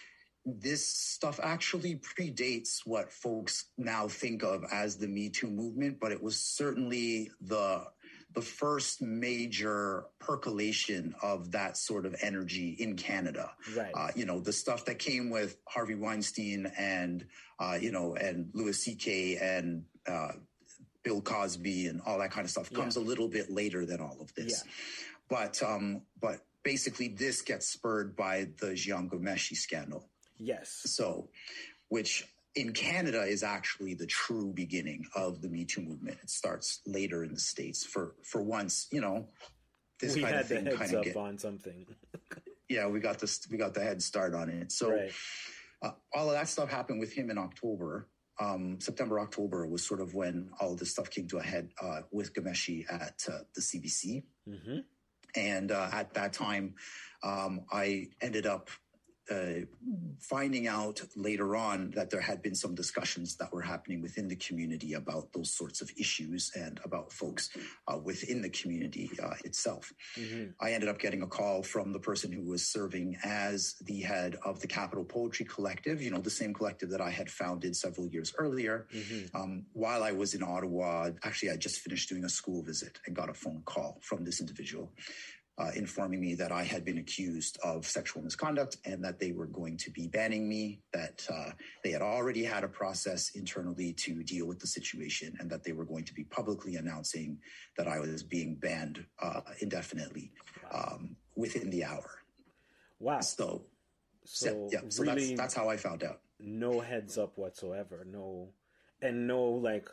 This stuff actually predates what folks now think of as the Me Too movement, but it was certainly the the first major percolation of that sort of energy in Canada. Right. Uh, you know, the stuff that came with Harvey Weinstein and, uh, you know, and Louis C K and uh, Bill Cosby and all that kind of stuff yeah. comes a little bit later than all of this. Yeah. But, um, but basically this gets spurred by the Jian Ghomeshi scandal. Yes. So, which in Canada is actually the true beginning of the Me Too movement. It starts later in the States. For for once, you know, this we kind had of thing the heads kind of up get on something. yeah, we got this. We got the head start on it. So right. uh, all of that stuff happened with him in October. Um, September, October was sort of when all of this stuff came to a head uh, with Ghomeshi at uh, the C B C. Mm-hmm. And uh, at that time, um, I ended up Uh, finding out later on that there had been some discussions that were happening within the community about those sorts of issues and about folks uh, within the community uh, itself. Mm-hmm. I ended up getting a call from the person who was serving as the head of the Capital Poetry Collective, you know, the same collective that I had founded several years earlier. Mm-hmm. Um, while I was in Ottawa, actually, I just finished doing a school visit and got a phone call from this individual. Uh, informing me that I had been accused of sexual misconduct and that they were going to be banning me, that uh, they had already had a process internally to deal with the situation, and that they were going to be publicly announcing that I was being banned uh, indefinitely um, within the hour. Wow. So, so yeah, yeah, so really that's, that's how I found out. No heads up whatsoever. No, and no like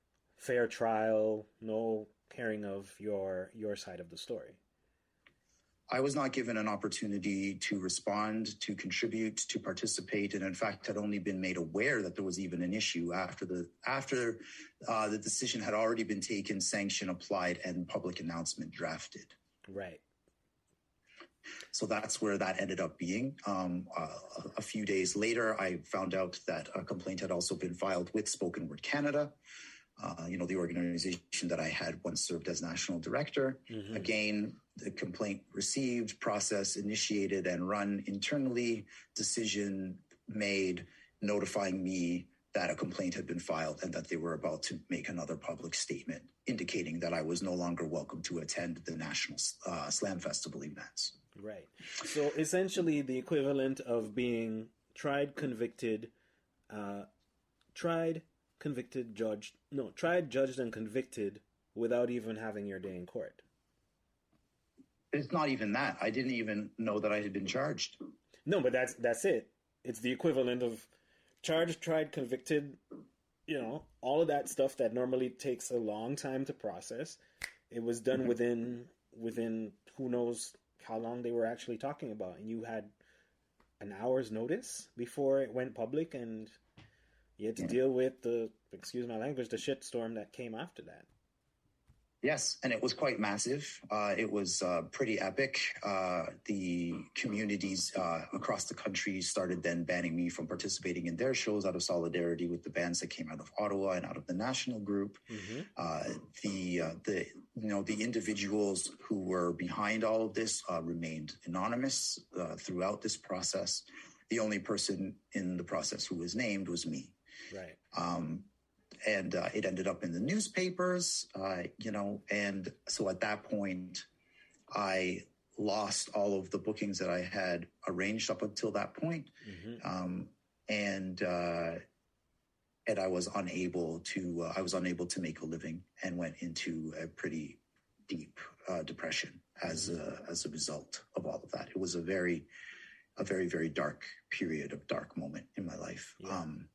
fair trial, no caring of your your side of the story. I was not given an opportunity to respond, to contribute, to participate, and in fact had only been made aware that there was even an issue after the after uh, the decision had already been taken, sanction applied, and public announcement drafted. Right. So that's where that ended up being. Um, uh, a few days later, I found out that a complaint had also been filed with Spoken Word Canada. uh, you know, the organization that I had once served as national director. Mm-hmm. Again, the complaint received, process initiated and run internally, decision made, notifying me that a complaint had been filed and that they were about to make another public statement indicating that I was no longer welcome to attend the National uh, Slam Festival events. Right. So essentially the equivalent of being tried, convicted, uh, tried, convicted, judged, no, tried, judged, and convicted without even having your day in court. It's not even that. I didn't even know that I had been charged. No, but that's that's it. It's the equivalent of charged, tried, convicted, you know, all of that stuff that normally takes a long time to process. It was done mm-hmm. within within who knows how long they were actually talking about. And you had an hour's notice before it went public, and you had to yeah. deal with the, excuse my language, the shitstorm that came after that. Yes, and it was quite massive. Uh, it was uh, pretty epic. Uh, the communities uh, across the country started then banning me from participating in their shows out of solidarity with the bands that came out of Ottawa and out of the national group. Mm-hmm. Uh, the uh, the you know the individuals who were behind all of this uh, remained anonymous uh, throughout this process. The only person in the process who was named was me. Right. Um, And uh, it ended up in the newspapers, uh, you know, and so at that point, I lost all of the bookings that I had arranged up until that point. Mm-hmm. Um, and uh, and I was unable to, uh, I was unable to make a living and went into a pretty deep uh, depression as mm-hmm. a, as a result of all of that. It was a very, a very, very dark period, of dark moment in my life. Yeah. Um,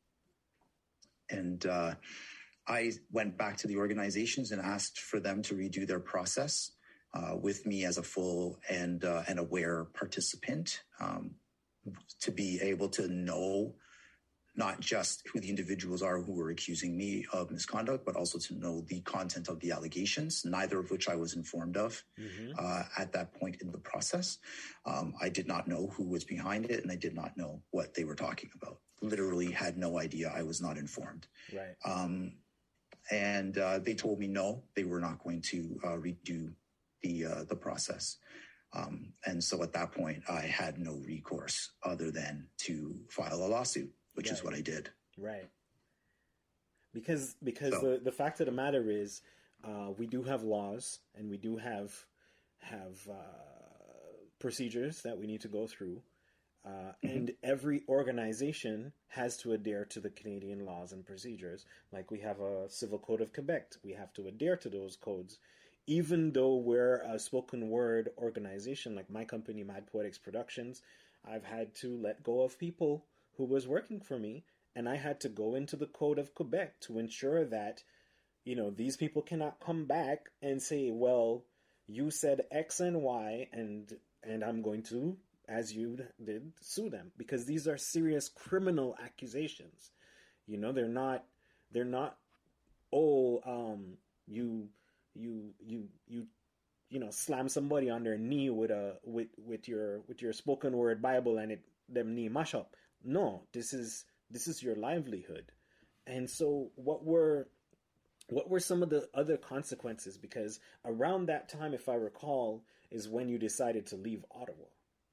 And uh, I went back to the organizations and asked for them to redo their process uh, with me as a full and uh, an aware participant, um, to be able to know not just who the individuals are who were accusing me of misconduct, but also to know the content of the allegations, neither of which I was informed of mm-hmm. uh, at that point in the process. Um, I did not know who was behind it, and I did not know what they were talking about. Literally had no idea. I was not informed. Right. Um, and uh, they told me no, they were not going to uh, redo the uh, the process. Um, and so at that point, I had no recourse other than to file a lawsuit, which right. is what I did. Right. Because because so. the, the fact of the matter is, uh, we do have laws and we do have have uh, procedures that we need to go through. Uh, mm-hmm. And every organization has to adhere to the Canadian laws and procedures. Like we have a Civil Code of Quebec. We have to adhere to those codes. Even though we're a spoken word organization, like my company, Mad Poetics Productions, I've had to let go of people who was working for me. And I had to go into the Code of Quebec to ensure that, you know, these people cannot come back and say, well, you said X and Y, and and I'm going to, as you did, sue them, because these are serious criminal accusations. You know, they're not, they're not, oh, um, you, you, you, you, you know, slam somebody on their knee with a, with, with your, with your spoken word Bible and it, them knee mash up. No, this is, this is your livelihood. And so what were, what were some of the other consequences? Because around that time, if I recall, is when you decided to leave Ottawa.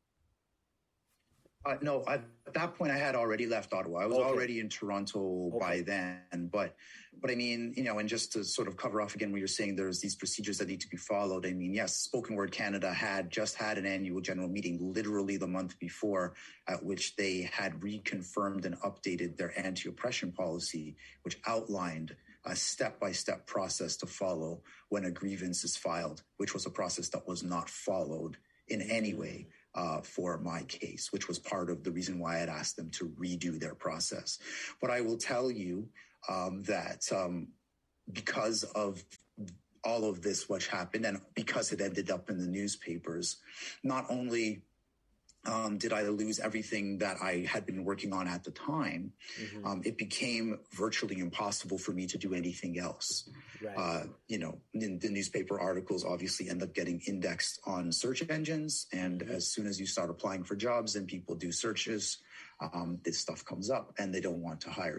Uh, no, I, at that point I had already left Ottawa. I was okay. already in Toronto okay. by then. But, but I mean, you know, and just to sort of cover off again what you're saying, there's these procedures that need to be followed. I mean, yes, Spoken Word Canada had just had an annual general meeting literally the month before, at which they had reconfirmed and updated their anti-oppression policy, which outlined a step-by-step process to follow when a grievance is filed, which was a process that was not followed in any way. Uh, for my case, which was part of the reason why I had asked them to redo their process. But I will tell you um, that um, because of all of this, which happened, and because it ended up in the newspapers, not only um, did I lose everything that I had been working on at the time, mm-hmm. um, it became virtually impossible for me to do anything else. Right. Uh, you know, the, the newspaper articles obviously end up getting indexed on search engines. And mm-hmm. as soon as you start applying for jobs and people do searches, um, this stuff comes up and they don't want to hire you.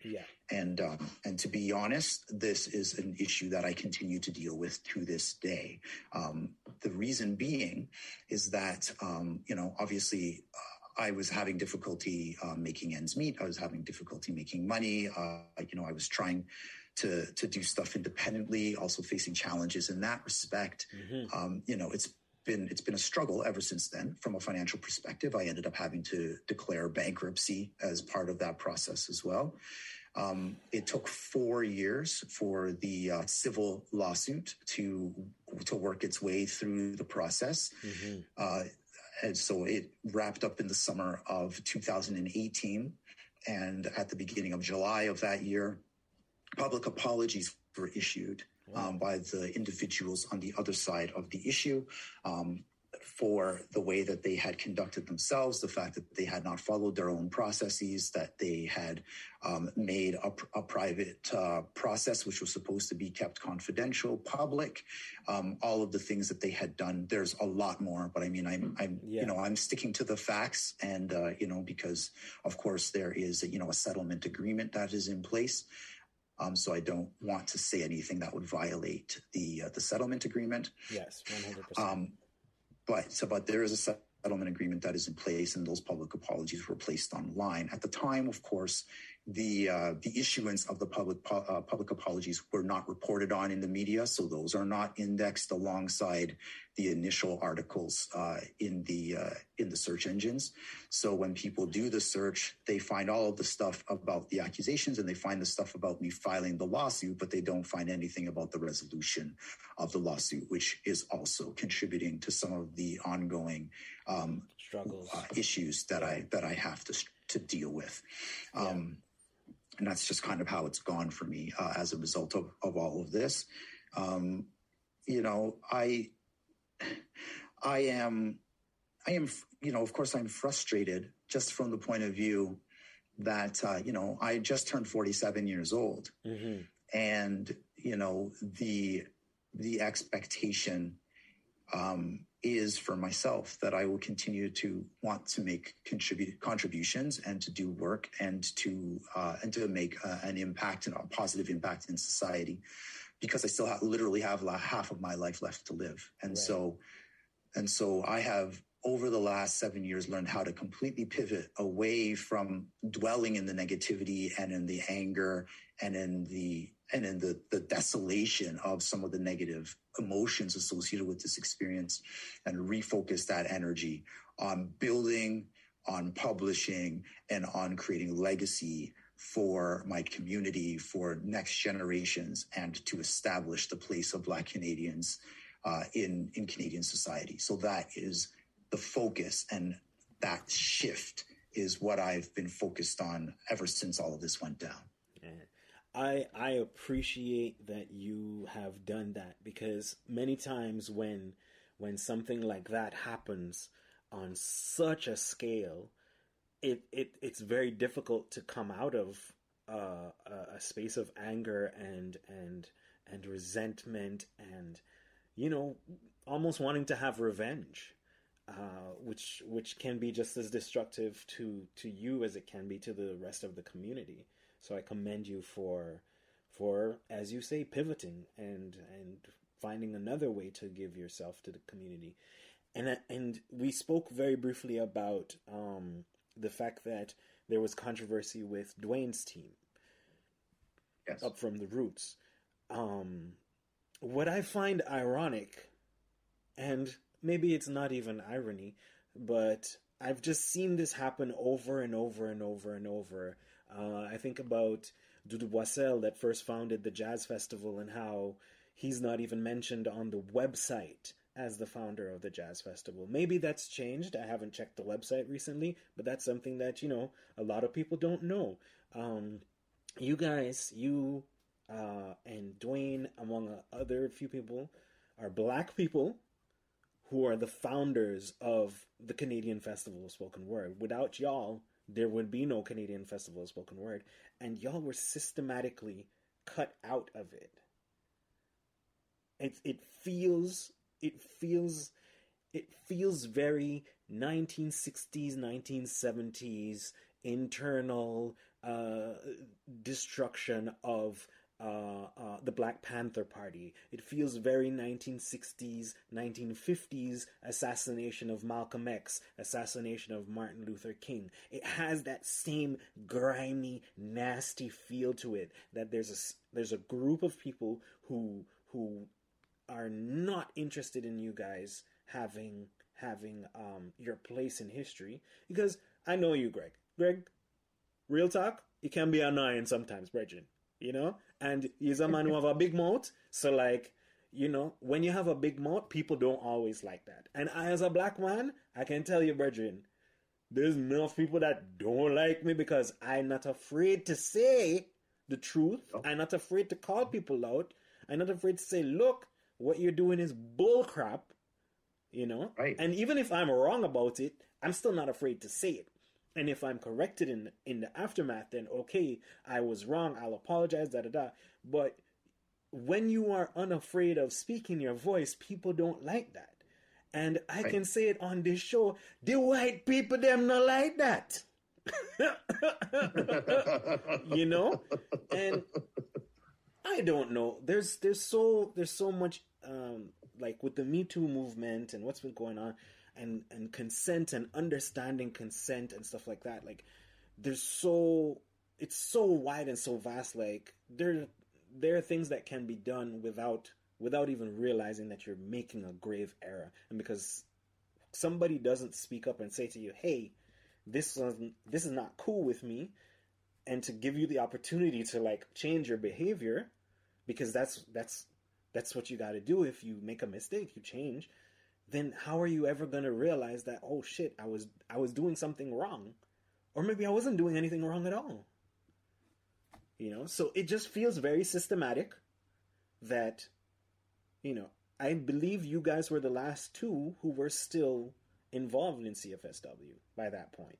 Yeah. And um, and to be honest, this is an issue that I continue to deal with to this day. Um, the reason being is that, um, you know, obviously uh, I was having difficulty uh, making ends meet. I was having difficulty making money. Uh, you know, I was trying to to do stuff independently, also facing challenges in that respect. Mm-hmm. Um, you know, it's been it's been a struggle ever since then. From a financial perspective, I ended up having to declare bankruptcy as part of that process as well. Um, it took four years for the uh, civil lawsuit to to work its way through the process. Mm-hmm. Uh, and so it wrapped up in the summer of two thousand eighteen. And at the beginning of July of that year, public apologies were issued wow. um, by the individuals on the other side of the issue. Um, for the way that they had conducted themselves, the fact that they had not followed their own processes, that they had um, made a, a private uh, process, which was supposed to be kept confidential, public, um, all of the things that they had done. There's a lot more, but I mean, I'm, I'm yeah. you know, I'm sticking to the facts and, uh, you know, because of course there is, a, you know, a settlement agreement that is in place. Um, so I don't want to say anything that would violate the, uh, the settlement agreement. Yes, one hundred percent. Um, But so, but there is a settlement agreement that is in place, and those public apologies were placed online. At the time, of course, the uh, the issuance of the public uh, public apologies were not reported on in the media, so those are not indexed alongside the initial articles uh, in the uh, in the search engines. So when people do the search, they find all of the stuff about the accusations, and they find the stuff about me filing the lawsuit, but they don't find anything about the resolution of the lawsuit, which is also contributing to some of the ongoing um, struggles, uh, issues that I that I have to to deal with. Um, yeah. And that's just kind of how it's gone for me uh, as a result of, of all of this. Um, you know, I, I am, I am, you know, of course I'm frustrated just from the point of view that, uh, you know, I just turned forty-seven years old mm-hmm. and, you know, the, the expectation um, is for myself that I will continue to want to make contribute contributions and to do work and to uh, and to make uh, an impact and a positive impact in society, because I still have, literally have like half of my life left to live. And right. so, and so I have over the last seven years learned how to completely pivot away from dwelling in the negativity and in the anger and in the and in the, the desolation of some of the negative emotions associated with this experience, and refocus that energy on building, on publishing, and on creating legacy for my community, for next generations, and to establish the place of Black Canadians uh, in, in Canadian society. So that is the focus, and that shift is what I've been focused on ever since all of this went down. Yeah. I I appreciate that you have done that, because many times when when something like that happens on such a scale, it, it it's very difficult to come out of uh, a, a space of anger and and and resentment and, you know, almost wanting to have revenge, uh, which which can be just as destructive to to you as it can be to the rest of the community. So I commend you for, for, as you say, pivoting and and finding another way to give yourself to the community. And and we spoke very briefly about um, the fact that there was controversy with Dwayne's team. Yes. Up from the Roots. Um, what I find ironic, and maybe it's not even irony, but I've just seen this happen over and over and over and over. Uh, I think about Doudou Boissel that first founded the Jazz Festival, and how he's not even mentioned on the website as the founder of the Jazz Festival. Maybe that's changed. I haven't checked the website recently, but that's something that, you know, a lot of people don't know. Um, you guys, you uh, and Dwayne, among other few people, are Black people who are the founders of the Canadian Festival of Spoken Word. Without y'all, there would be no Canadian Festival of Spoken Word, and y'all were systematically cut out of it. It it feels it feels it feels very nineteen sixties, nineteen seventies internal uh, destruction of uh, uh, the Black Panther Party. It feels very nineteen sixties, nineteen fifties assassination of Malcolm X, assassination of Martin Luther King. It has that same grimy, nasty feel to it, that there's a, there's a group of people who who are not interested in you guys having having um, your place in history. Because I know you, Greg. Greg, real talk, it can be annoying sometimes, Bridget. You know? And he's a man who have a big mouth. So, like, you know, when you have a big mouth, people don't always like that. And I, as a black man, I can tell you, Bridget, there's enough people that don't like me because I'm not afraid to say the truth. Oh. I'm not afraid to call people out. I'm not afraid to say, look, what you're doing is bullcrap. You know? Right. And even if I'm wrong about it, I'm still not afraid to say it. And if I'm corrected in in the aftermath, then okay, I was wrong, I'll apologize, da da da. But when you are unafraid of speaking your voice, people don't like that. And I right. can say it on this show, the white people, them not like that. You know? And I don't know. There's there's so there's so much um like with the Me Too movement and what's been going on, and, and consent and understanding consent and stuff like that. Like, there's so, it's so wide and so vast. Like, there, there are things that can be done without, without even realizing that you're making a grave error. And because somebody doesn't speak up and say to you, hey, this is, this is not cool with me, and to give you the opportunity to, like, change your behavior, because that's, that's, That's what you got to do. If you make a mistake, you change. Then how are you ever going to realize that, oh shit, I was I was doing something wrong, or maybe I wasn't doing anything wrong at all. You know, so it just feels very systematic. That, you know, I believe you guys were the last two who were still involved in C F S W by that point.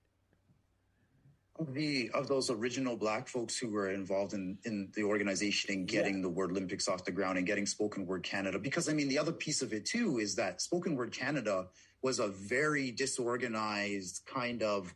Of the of those original black folks who were involved in, in the organization and getting yeah. the Word Olympics off the ground and getting Spoken Word Canada. Because, I mean, the other piece of it, too, is that Spoken Word Canada was a very disorganized kind of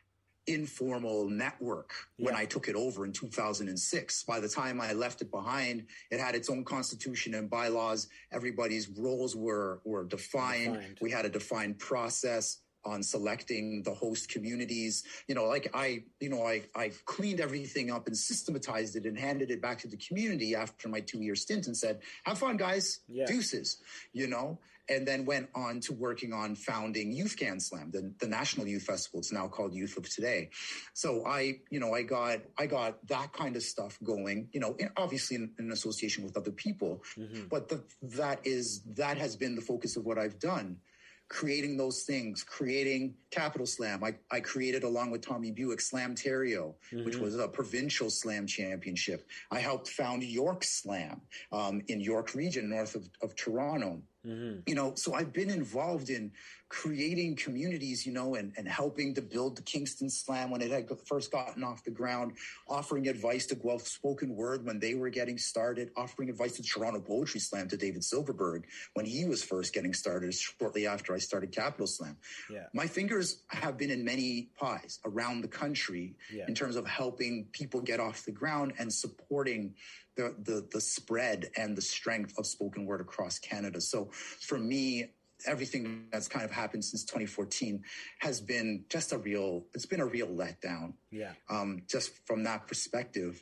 informal network yeah. when I took it over in two thousand six. By the time I left it behind, it had its own constitution and bylaws. Everybody's roles were, were defined. defined. We had a defined process on selecting the host communities. You know, like I, you know, I, I cleaned everything up and systematized it and handed it back to the community after my two year stint and said, have fun, guys, yeah. deuces, you know, and then went on to working on founding Youth Can Slam, the, the National Youth Festival. It's now called Youth of Today. So I, you know, I got, I got that kind of stuff going, you know, obviously in, in association with other people, mm-hmm. but the, that is, that has been the focus of what I've done. Creating those things, creating Capital Slam. I, I created, along with Tommy Buick, Slamterio, mm-hmm. which was a provincial slam championship. I helped found York Slam um, in York region, north of, of Toronto. Mm-hmm. You know, so I've been involved in creating communities, you know, and, and helping to build the Kingston Slam when it had first gotten off the ground, offering advice to Guelph Spoken Word when they were getting started, offering advice to Toronto Poetry Slam to David Silverberg when he was first getting started, shortly after I started Capital Slam. Yeah. My fingers have been in many pies around the country yeah. in terms of helping people get off the ground and supporting the, the, the spread and the strength of spoken word across Canada. So for me, everything that's kind of happened since twenty fourteen has been just a real, it's been a real letdown. Yeah. Um, just from that perspective.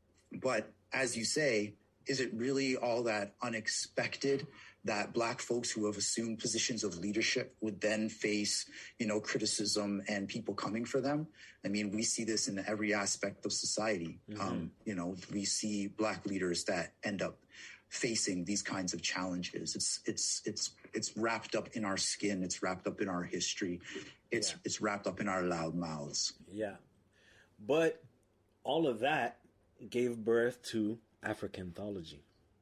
But as you say, is it really all that unexpected that Black folks who have assumed positions of leadership would then face, you know, criticism and people coming for them? I mean, we see this in every aspect of society. Mm-hmm. Um, you know, we see Black leaders that end up facing these kinds of challenges. It's, it's, it's, it's wrapped up in our skin. It's wrapped up in our history. It's, yeah. it's wrapped up in our loud mouths. Yeah. But all of that gave birth to Africanthology.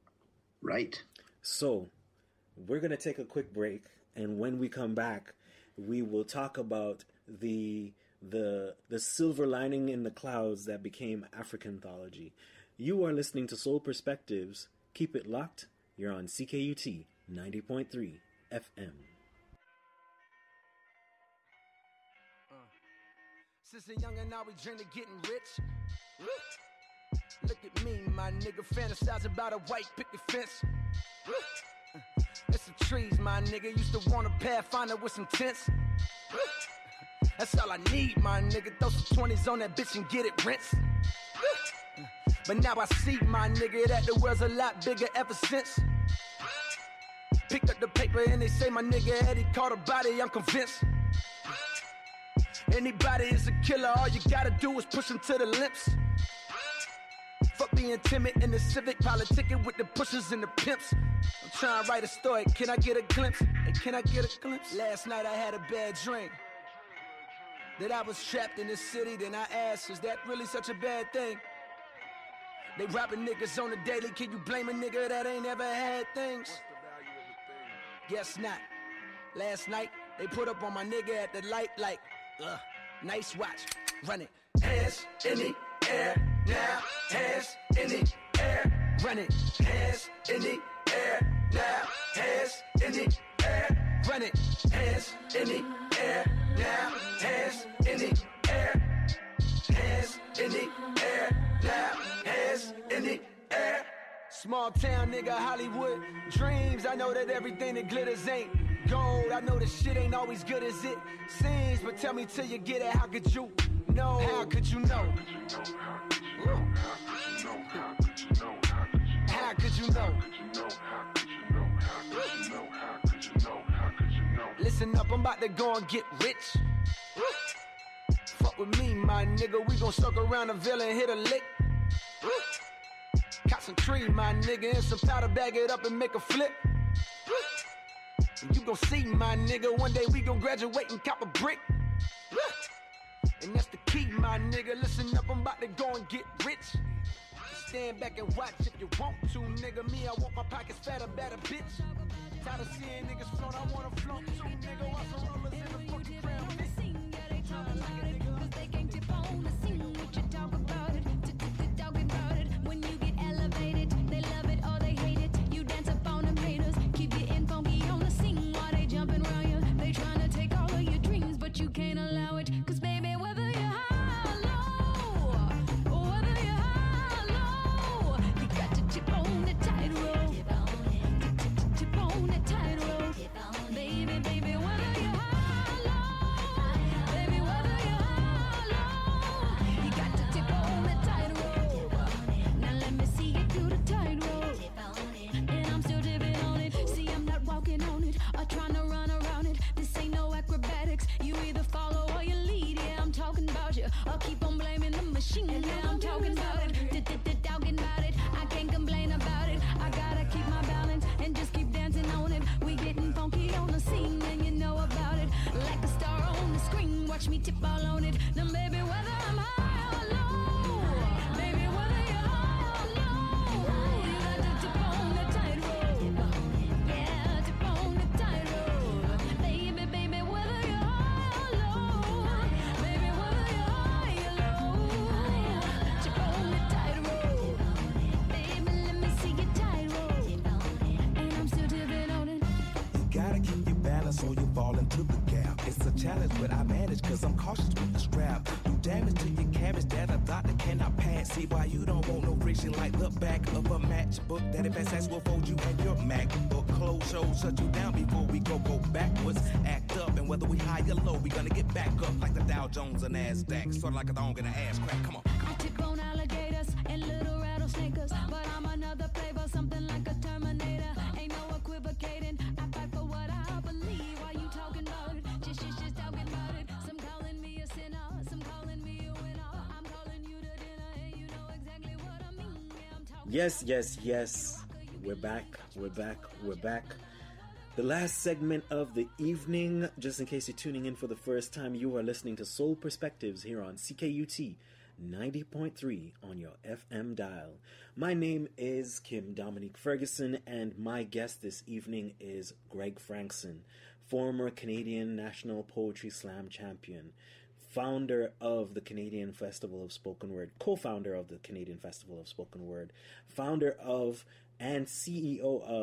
Right. So we're going to take a quick break, and when we come back, we will talk about the the the silver lining in the clouds that became Africanthology. You are listening to Soul Perspectives. Keep it locked. You're on C K U T ninety point three F M. Since a youngin', I we dream of getting rich. Look at me, my nigga, fantasize about a white picket fence. It's some trees, my nigga, used to want a Pathfinder with some tents. That's all I need, my nigga, throw some twenties on that bitch and get it rinsed. But now I see, my nigga, that the world's a lot bigger ever since. Pick up the paper and they say my nigga Eddie caught a body, I'm convinced. Anybody is a killer, all you gotta do is push him to the lips. Fuck being timid in the civic, politicking with the pushers and the pimps. I'm trying to write a story, can I get a glimpse? Hey, can I get a glimpse? Last night I had a bad dream that I was trapped in this city, then I asked, is that really such a bad thing? They robbing niggas on the daily, can you blame a nigga that ain't ever had things? Guess not. Last night, they put up on my nigga at the light like, ugh, nice watch, run it. Hands in the air, now, hands in the air, run it. Hands in the air, now, hands in the air, run it. Hands in the air, now, hands in the air, hands in the air, now, hands in the air. Small town nigga, Hollywood dreams. I know that everything that glitters ain't gold. I know that shit ain't always good as it seems. But tell me till you get it, how could you know? How could you know? How could you know? Listen up, I'm about to go and get rich. Fuck with me, my nigga. We gon' circle around the villa and hit a lick. Got some cream, my nigga, and some powder, bag it up and make a flip. And you gon' see, my nigga, one day we gon' graduate and cop a brick. And that's the key, my nigga. Listen up, I'm about to go and get rich. Stand back and watch if you want to, nigga. Me, I want my pockets fatter, better, bitch. Tired of seeing niggas front, I wanna flaunt too, nigga. Watch the rollers in the fucking ground. They talk about it, cause they can't tip on the scene. What you talk about it, talk about it. When you get elevated, they love it or they hate it. You dance up on them haters, keep getting funky on the scene. While they jumping around you, they trying to take all of your dreams, but you can't allow it. Cause baby, whether you're high or low, or whether you're high or low, you got to tip on the tightrope. Tip on the tightrope. Baby, baby, whether you're high or low, baby, whether you're high or low, you got to tip on the tightrope. Now let me see you do the tightrope. And I'm still dipping on it. See, I'm not walking on it or trying to run around it. This ain't no acrobatics. You either follow or you lead. Yeah, I'm talking about you. Or keep on blaming the machine. Yeah, I'm talking about it. Talking about it. I can't complain about it. I gotta keep my balance and just keep dancing on it. We getting funky on the scene and you know about it. Like a star on the screen. Watch me tip all on it. Now baby, whether I'm high or low, baby, whether you're high or low, you got to tip on the tightrope. Yeah, tip on the tightrope. Baby, baby, whether you're high or low, baby, whether you're high or low, tip on the tightrope. Baby, let me see your tightrope. And I'm still tipping on it. You gotta keep your balance or you fall into the gap. It's a challenge, but I manage cause I'm cautious with the strap. Do damage to your cabbage that a doctor cannot pass. See why you don't want no friction like the back of a matchbook. That advanced ass will fold you and your MacBook. Close shows shut you down before we go go backwards. Act up and whether we high or low, we gonna get back up like the Dow Jones and NASDAQ. Sort of like a thong in an ass crack. Come on. I tip on alligators and little rattlesnakers, but I'm another flavor, something like a Terminator. Ain't no equivocating. I fight for what I believe. Why you talking about it? Just, just, just talking about it. Some calling me a sinner, some calling me a winner. I'm calling you to dinner, and you know exactly what I mean. Yeah, I'm talking. Yes, yes, yes. We're back. We're back. We're back. The last segment of the evening. Just in case you're tuning in for the first time, you are listening to Soul Perspectives here on C K U T ninety point three on your F M dial. My name is Kim Dominique Ferguson, and my guest this evening is Greg Frankson, former Canadian National Poetry Slam champion, founder of the Canadian Festival of Spoken Word, co-founder of the Canadian Festival of Spoken Word, founder of and C E O of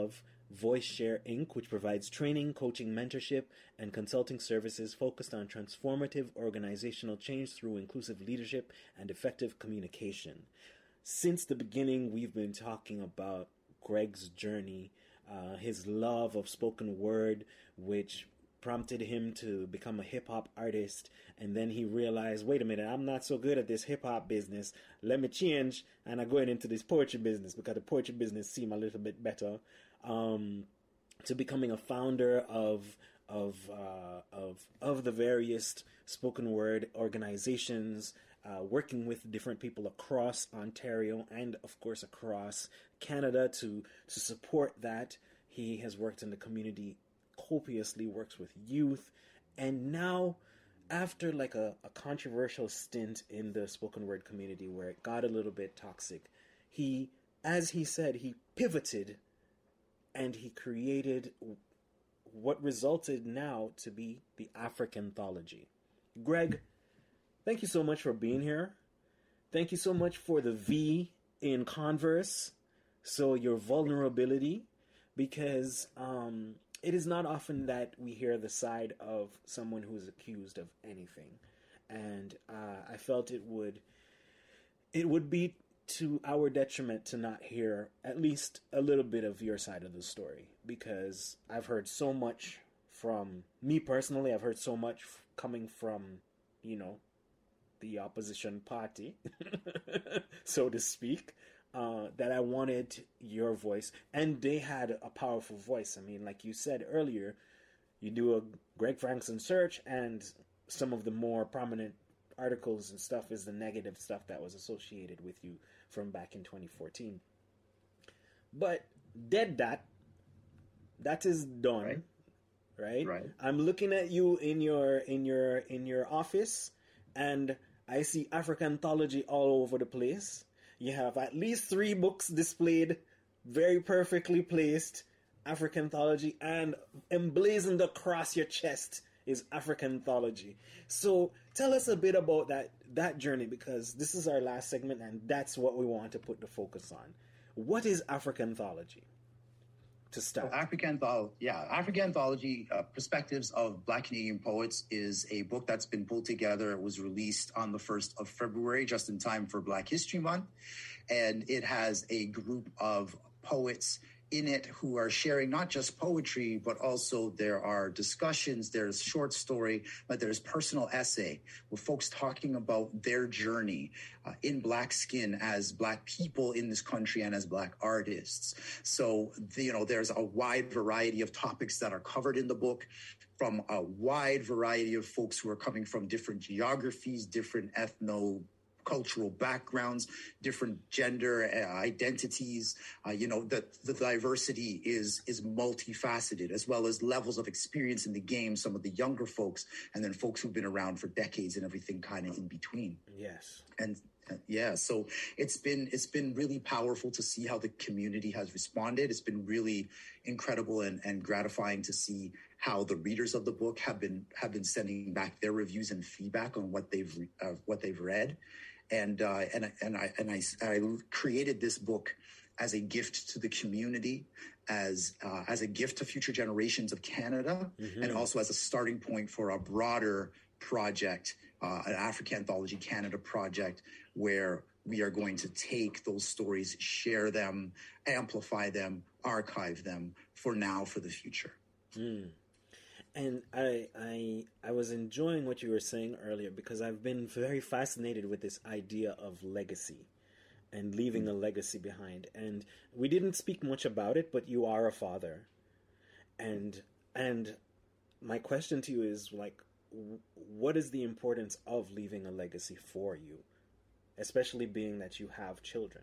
Voice Share Incorporated, which provides training, coaching, mentorship, and consulting services focused on transformative organizational change through inclusive leadership and effective communication. Since the beginning, we've been talking about Greg's journey, uh, his love of spoken word, which prompted him to become a hip-hop artist, and then he realized, wait a minute, I'm not so good at this hip-hop business, let me change, and I'm going into this poetry business, because the poetry business seemed a little bit better, um, to becoming a founder of of uh, of of the various spoken word organizations, uh, working with different people across Ontario and, of course, across Canada to to support that. He has worked in the community copiously, works with youth, and now, after like a, a controversial stint in the spoken word community where it got a little bit toxic, he, as he said, he pivoted and he created what resulted now to be the Africanthology. Greg, thank you so much for being here. Thank you so much for the V in Converse, so your vulnerability, because um, it is not often that we hear the side of someone who is accused of anything, and uh, I felt it would it would be to our detriment to not hear at least a little bit of your side of the story, because I've heard so much from me personally. I've heard so much f- coming from, you know, the opposition party, so to speak, uh, that I wanted your voice. And they had a powerful voice. I mean, like you said earlier, you do a Greg Frankson search, and some of the more prominent articles and stuff is the negative stuff that was associated with you from back in twenty fourteen. But dead that, that is done, right? Right? Right. I'm looking at you in your in your in your office, and I see Africanthology all over the place. You have at least three books displayed, very perfectly placed, Africanthology, and emblazoned across your chest is Africanthology. So tell us a bit about that that journey, because this is our last segment and that's what we want to put the focus on. What is Africanthology? To start. So Africanthology, yeah, Africanthology, uh, Perspectives of Black Canadian Poets is a book that's been pulled together. It was released on the first of February, just in time for Black History Month. And it has a group of poets in it who are sharing not just poetry, but also there are discussions, there's short story, but there's personal essay with folks talking about their journey uh, in Black skin as Black people in this country and as Black artists. So, the, you know, there's a wide variety of topics that are covered in the book from a wide variety of folks who are coming from different geographies, different ethno cultural backgrounds, different gender uh, identities. Uh, you know, the, the diversity is is multifaceted, as well as levels of experience in the game, some of the younger folks, and then folks who've been around for decades and everything kind of in between. Yes. And uh, yeah, so it's been it's been really powerful to see how the community has responded. It's been really incredible and, and gratifying to see how the readers of the book have been have been sending back their reviews and feedback on what they've uh, what they've read. And uh, and and I and I, I created this book as a gift to the community, as uh, as a gift to future generations of Canada, mm-hmm. and also as a starting point for a broader project, uh, an Africanthology Canada project, where we are going to take those stories, share them, amplify them, archive them for now, for the future. Mm. And I, I I was enjoying what you were saying earlier, because I've been very fascinated with this idea of legacy and leaving a legacy behind. And we didn't speak much about it, but you are a father. And and my question to you is, like, what is the importance of leaving a legacy for you, especially being that you have children?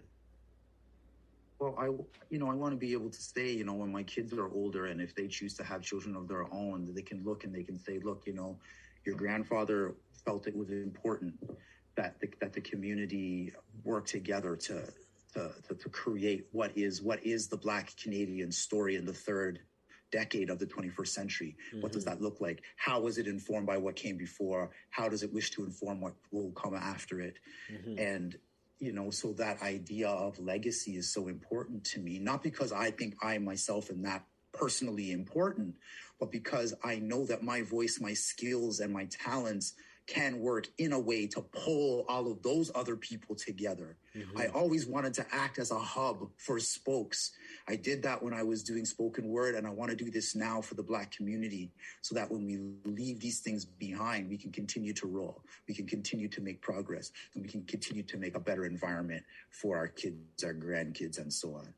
Well, I, you know, I want to be able to say, you know, when my kids are older, and if they choose to have children of their own, they can look and they can say, look, you know, your grandfather felt it was important that the, that the community work together to, to, to, to create what is, what is the Black Canadian story in the third decade of the twenty-first century. Mm-hmm. What does that look like? How was it informed by what came before? How does it wish to inform what will come after it? Mm-hmm. And, you know, so that idea of legacy is so important to me, not because I think I myself am that personally important, but because I know that my voice, my skills, and my talents can work in a way to pull all of those other people together. Mm-hmm. I always wanted to act as a hub for spokes. I did that when I was doing spoken word, and I want to do this now for the Black community so that when we leave these things behind, we can continue to roll, we can continue to make progress, and we can continue to make a better environment for our kids, our grandkids, and so on.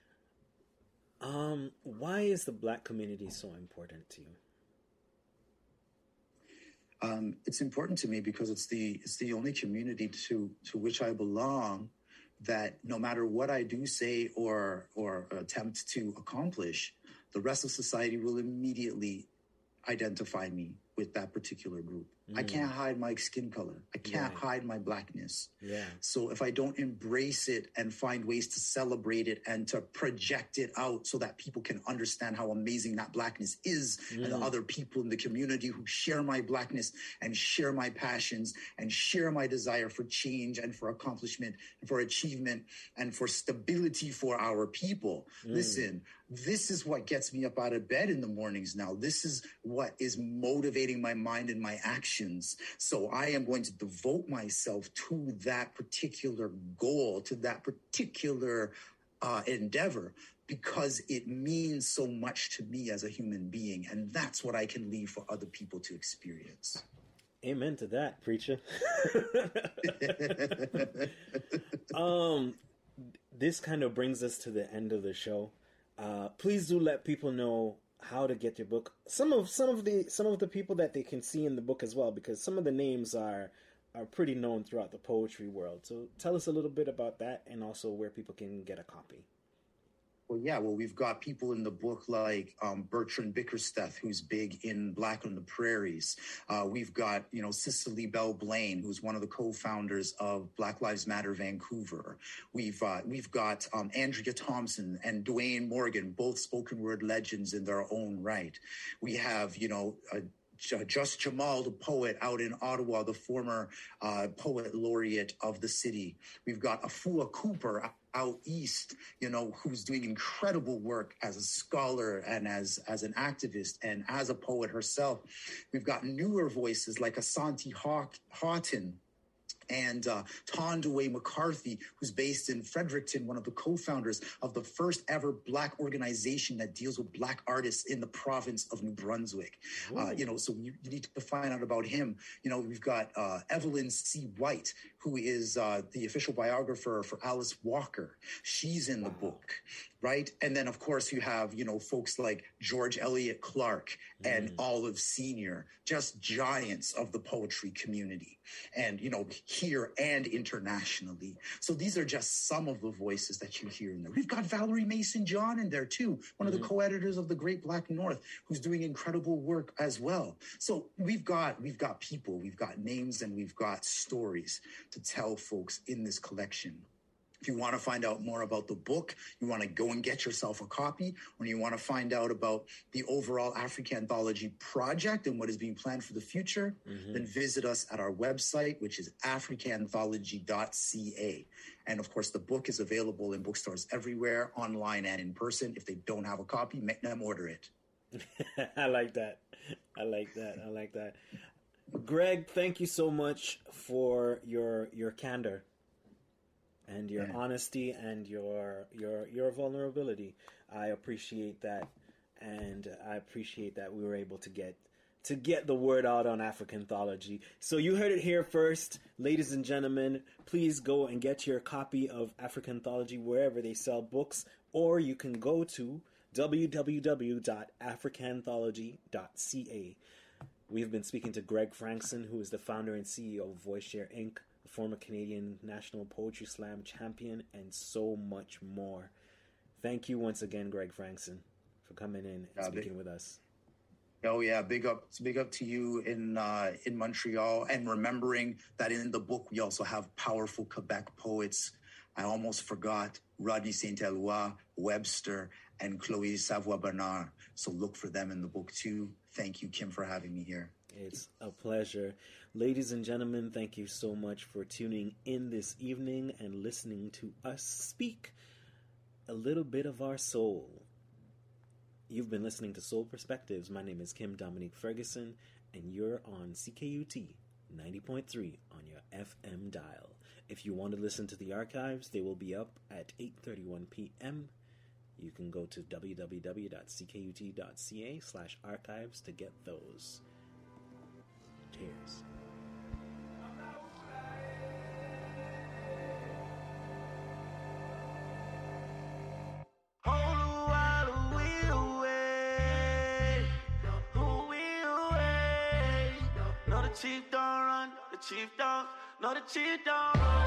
Um, why is the Black community so important to you? Um, it's important to me because it's the it's the only community to to which I belong that no matter what I do, say, or or attempt to accomplish, the rest of society will immediately identify me with that particular group. Mm. I can't hide my skin color. I can't yeah. hide my Blackness. Yeah. So if I don't embrace it and find ways to celebrate it and to project it out so that people can understand how amazing that Blackness is, mm. and the other people in the community who share my Blackness and share my passions and share my desire for change and for accomplishment and for achievement and for stability for our people. Mm. Listen, this is what gets me up out of bed in the mornings now. This is what is motivating my mind and my actions. So I am going to devote myself to that particular goal, to that particular uh, endeavor, because it means so much to me as a human being. And that's what I can leave for other people to experience. Amen to that, preacher. um, this kind of brings us to the end of the show. Uh, please do let people know how to get your book. Some of some of the some of the people that they can see in the book as well, because some of the names are are pretty known throughout the poetry world. So tell us a little bit about that, and also where people can get a copy. Well, yeah, well, we've got people in the book like um, Bertrand Bickersteth, who's big in Black on the Prairies. Uh, we've got, you know, Cicely Bell Blaine, who's one of the co-founders of Black Lives Matter Vancouver. We've uh, we've got um, Andrea Thompson and Dwayne Morgan, both spoken word legends in their own right. We have, you know, uh, Just Jamal, the poet out in Ottawa, the former uh, poet laureate of the city. We've got Afua Cooper out east, you know, who's doing incredible work as a scholar and as, as an activist and as a poet herself. We've got newer voices like Asante Haw- Houghton, and uh, Tondeway McCarthy, who's based in Fredericton, one of the co-founders of the first ever Black organization that deals with Black artists in the province of New Brunswick. Uh, you know, so you, you need to find out about him. You know, we've got uh, Evelyn C. White, who is uh, the official biographer for Alice Walker. She's in the book, right? And then, of course, you have, you know, folks like George Eliot Clark mm. and Olive Senior, just giants of the poetry community. And, you know, here and internationally. So these are just some of the voices that you hear in there. We've got Valerie Mason-John in there too, one mm-hmm. of the co-editors of The Great Black North, who's doing incredible work as well. So we've got we've got people, we've got names, and we've got stories to tell folks in this collection. If you want to find out more about the book, you want to go and get yourself a copy, or you want to find out about the overall Africanthology project and what is being planned for the future, mm-hmm. then visit us at our website, which is africanthology dot c a. And of course, the book is available in bookstores everywhere, online and in person. If they don't have a copy, make them order it. I like that. I like that. I like that. Greg, thank you so much for your your candor. And your yeah. honesty and your your your vulnerability. I appreciate that, and I appreciate that we were able to get to get the word out on Africanthology. So you heard it here first, ladies and gentlemen. Please go and get your copy of Africanthology wherever they sell books, or you can go to w w w dot africanthology dot c a. We've been speaking to Greg Frankson, who is the founder and C E O of VoiceShare Incorporated, a former Canadian National Poetry Slam champion, and so much more. Thank you once again, Greg Frankson, for coming in and yeah, speaking big, with us. Oh yeah, big up, big up to you in uh, in Montreal, and remembering that in the book we also have powerful Quebec poets. I almost forgot Rodney Saint Eloi, Webster, and Chloe Savoie Bernard. So look for them in the book too. Thank you, Kim, for having me here. It's a pleasure. Ladies and gentlemen, thank you so much for tuning in this evening and listening to us speak a little bit of our soul. You've been listening to Soul Perspectives. My name is Kim Dominique Ferguson, and you're on C K U T ninety point three on your F M dial. If you want to listen to the archives, they will be up at eight thirty-one p.m. You can go to w w w dot c k u t dot c a slash archives to get those. Cheers. Chief don't run, the chief don't, no the chief don't run.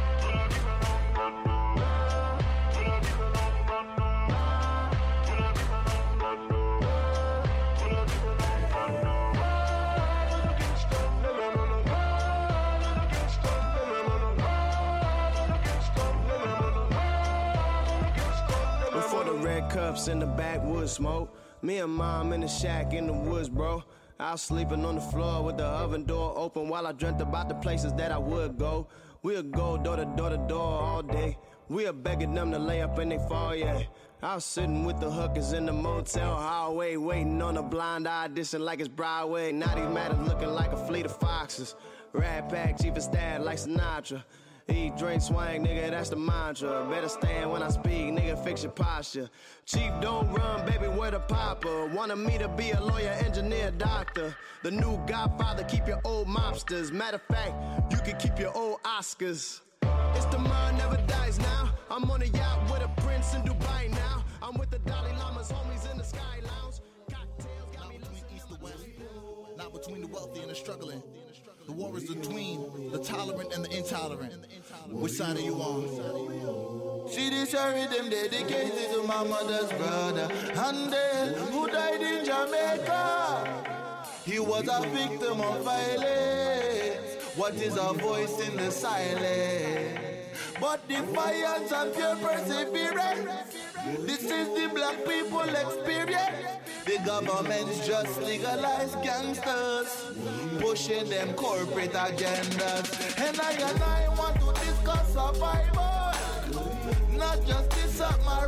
Before the red cups in the backwoods smoke, me and mom in the shack in the woods, bro. I was sleeping on the floor with the oven door open while I dreamt about the places that I would go. We'll go door to door to door all day. We're begging them to lay up in they foyer. I was sitting with the hookers in the motel hallway, waiting on a blind audition like it's Broadway. Now these matters looking like a fleet of foxes. Rat pack, chief of staff like Sinatra. Eat, drink, swang, nigga, that's the mantra. Better stand when I speak, nigga, fix your posture. Chief, don't run, baby, where the papa? Wanted me to be a lawyer, engineer, doctor. The new Godfather, keep your old mobsters. Matter of fact, you can keep your old Oscars. It's the mind never dies now. I'm on a yacht with a prince in Dubai now. I'm with the Dalai Lama's homies in the Sky Lounge. Cocktails got me between east and west. Not between the wealthy and the struggling. The war is between the tolerant and the intolerant. Which side are you on? See this rhythm dedicated to my mother's brother Handel, who died in Jamaica. He was a victim of violence. What is a voice in the silence? But defiance and pure perseverance. This is the black people experience. The government's just legalized gangsters, pushing them corporate agendas. And I and I want to discuss survival, not just this up my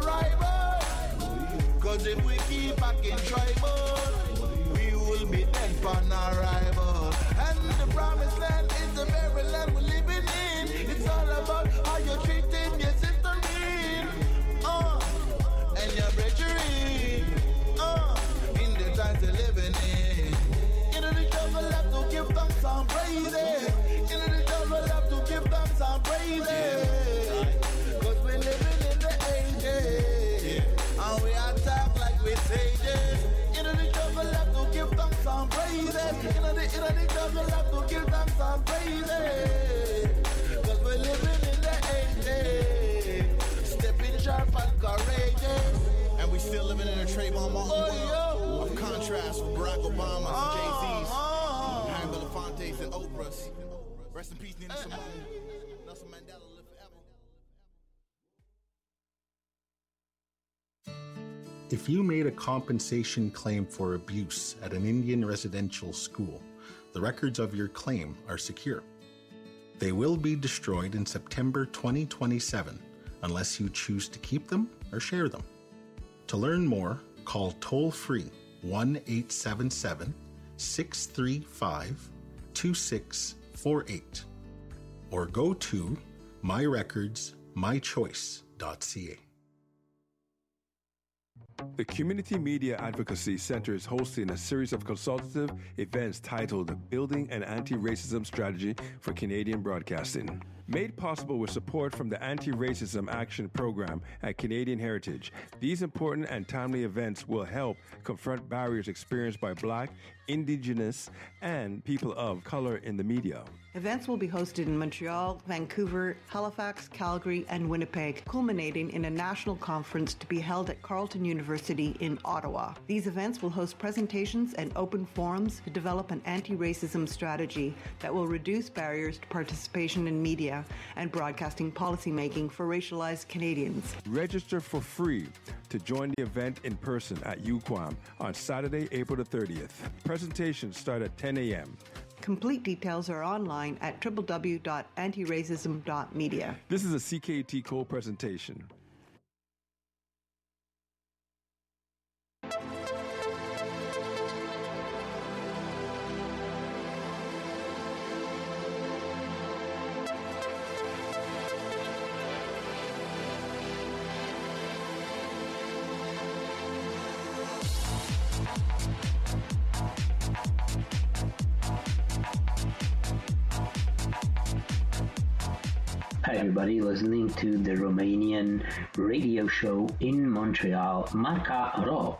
rival. Cause if we keep acting tribal, we will be dead on arrival. And the promised land is the very land we're living in. It's all about how you're treating your sister in, uh, and your brethren, uh, in the times they're living in. In the jungle have to give thanks and praises. In the jungle have to give thanks and praises. Cause we're living in the ages, and we attack like we sages. In the jungle have to give thanks and praises. In the, in the jungle have to give thanks and praises. Cause we're living in the ages, stepping sharp and courageous. And we still living in a Trayvon Martin Oh, world of contrast with Barack Obama's and Jay-Z's, oh. Harry Belafonte's and Oprah's. Rest in peace, Nina Simone. Nelson Mandela live forever. If you made a compensation claim for abuse at an Indian residential school, the records of your claim are secure. They will be destroyed in September twenty twenty-seven unless you choose to keep them or share them. To learn more, call toll-free one eight seven seven, six three five, two six four eight or go to my records my choice dot c a. The Community Media Advocacy Center is hosting a series of consultative events titled Building an Anti-Racism Strategy for Canadian Broadcasting. Made possible with support from the Anti-Racism Action Program at Canadian Heritage, these important and timely events will help confront barriers experienced by Black, Indigenous, and people of color in the media. Events will be hosted in Montreal, Vancouver, Halifax, Calgary, and Winnipeg, culminating in a national conference to be held at Carleton University in Ottawa. These events will host presentations and open forums to develop an anti-racism strategy that will reduce barriers to participation in media and broadcasting policymaking for racialized Canadians. Register for free to join the event in person at U Q A M on Saturday, April the thirtieth. Presentations start at ten a.m. Complete details are online at w w w dot anti racism dot media. This is a C K U T Cole presentation. Hi everybody, listening to the Romanian radio show in Montreal, Marca Ro.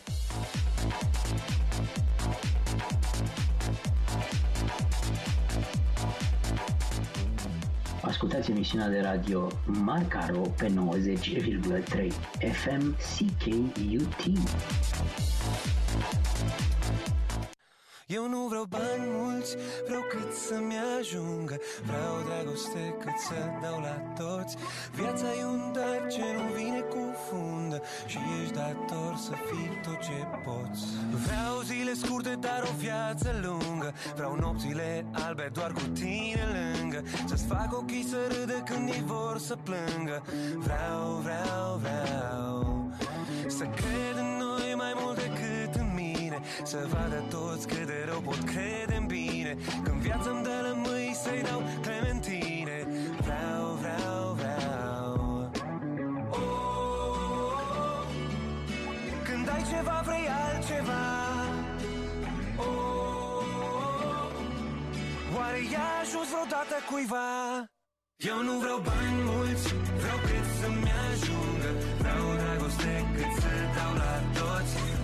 Ascultați emisiunea de radio Marca Ro pe nouăzeci virgulă trei F M C K U T. Eu nu vreau bani mulți, vreau cât să-mi ajungă. Vreau dragoste cât să dau la toți. Viața e un dar ce nu vine cu fundă și ești dator să fii tot ce poți. Vreau zile scurte, dar o viață lungă. Vreau nopțile albe doar cu tine lângă. Să-ți fac ochii să râdă când ei vor să plângă. Vreau, vreau, vreau să cred în noi mai mult decât în mine. Să vadă toți cât de rău pot crede în bine. Când viața-mi dă lămâi să-i dau clementine. Vreau, vreau, vreau. Oh, când ai ceva vrei altceva. Oh, oare i-a ajuns vreodată cuiva? Eu nu vreau bani mulți, vreau cât să-mi ajungă. Vreau dragoste cât să dau la toți.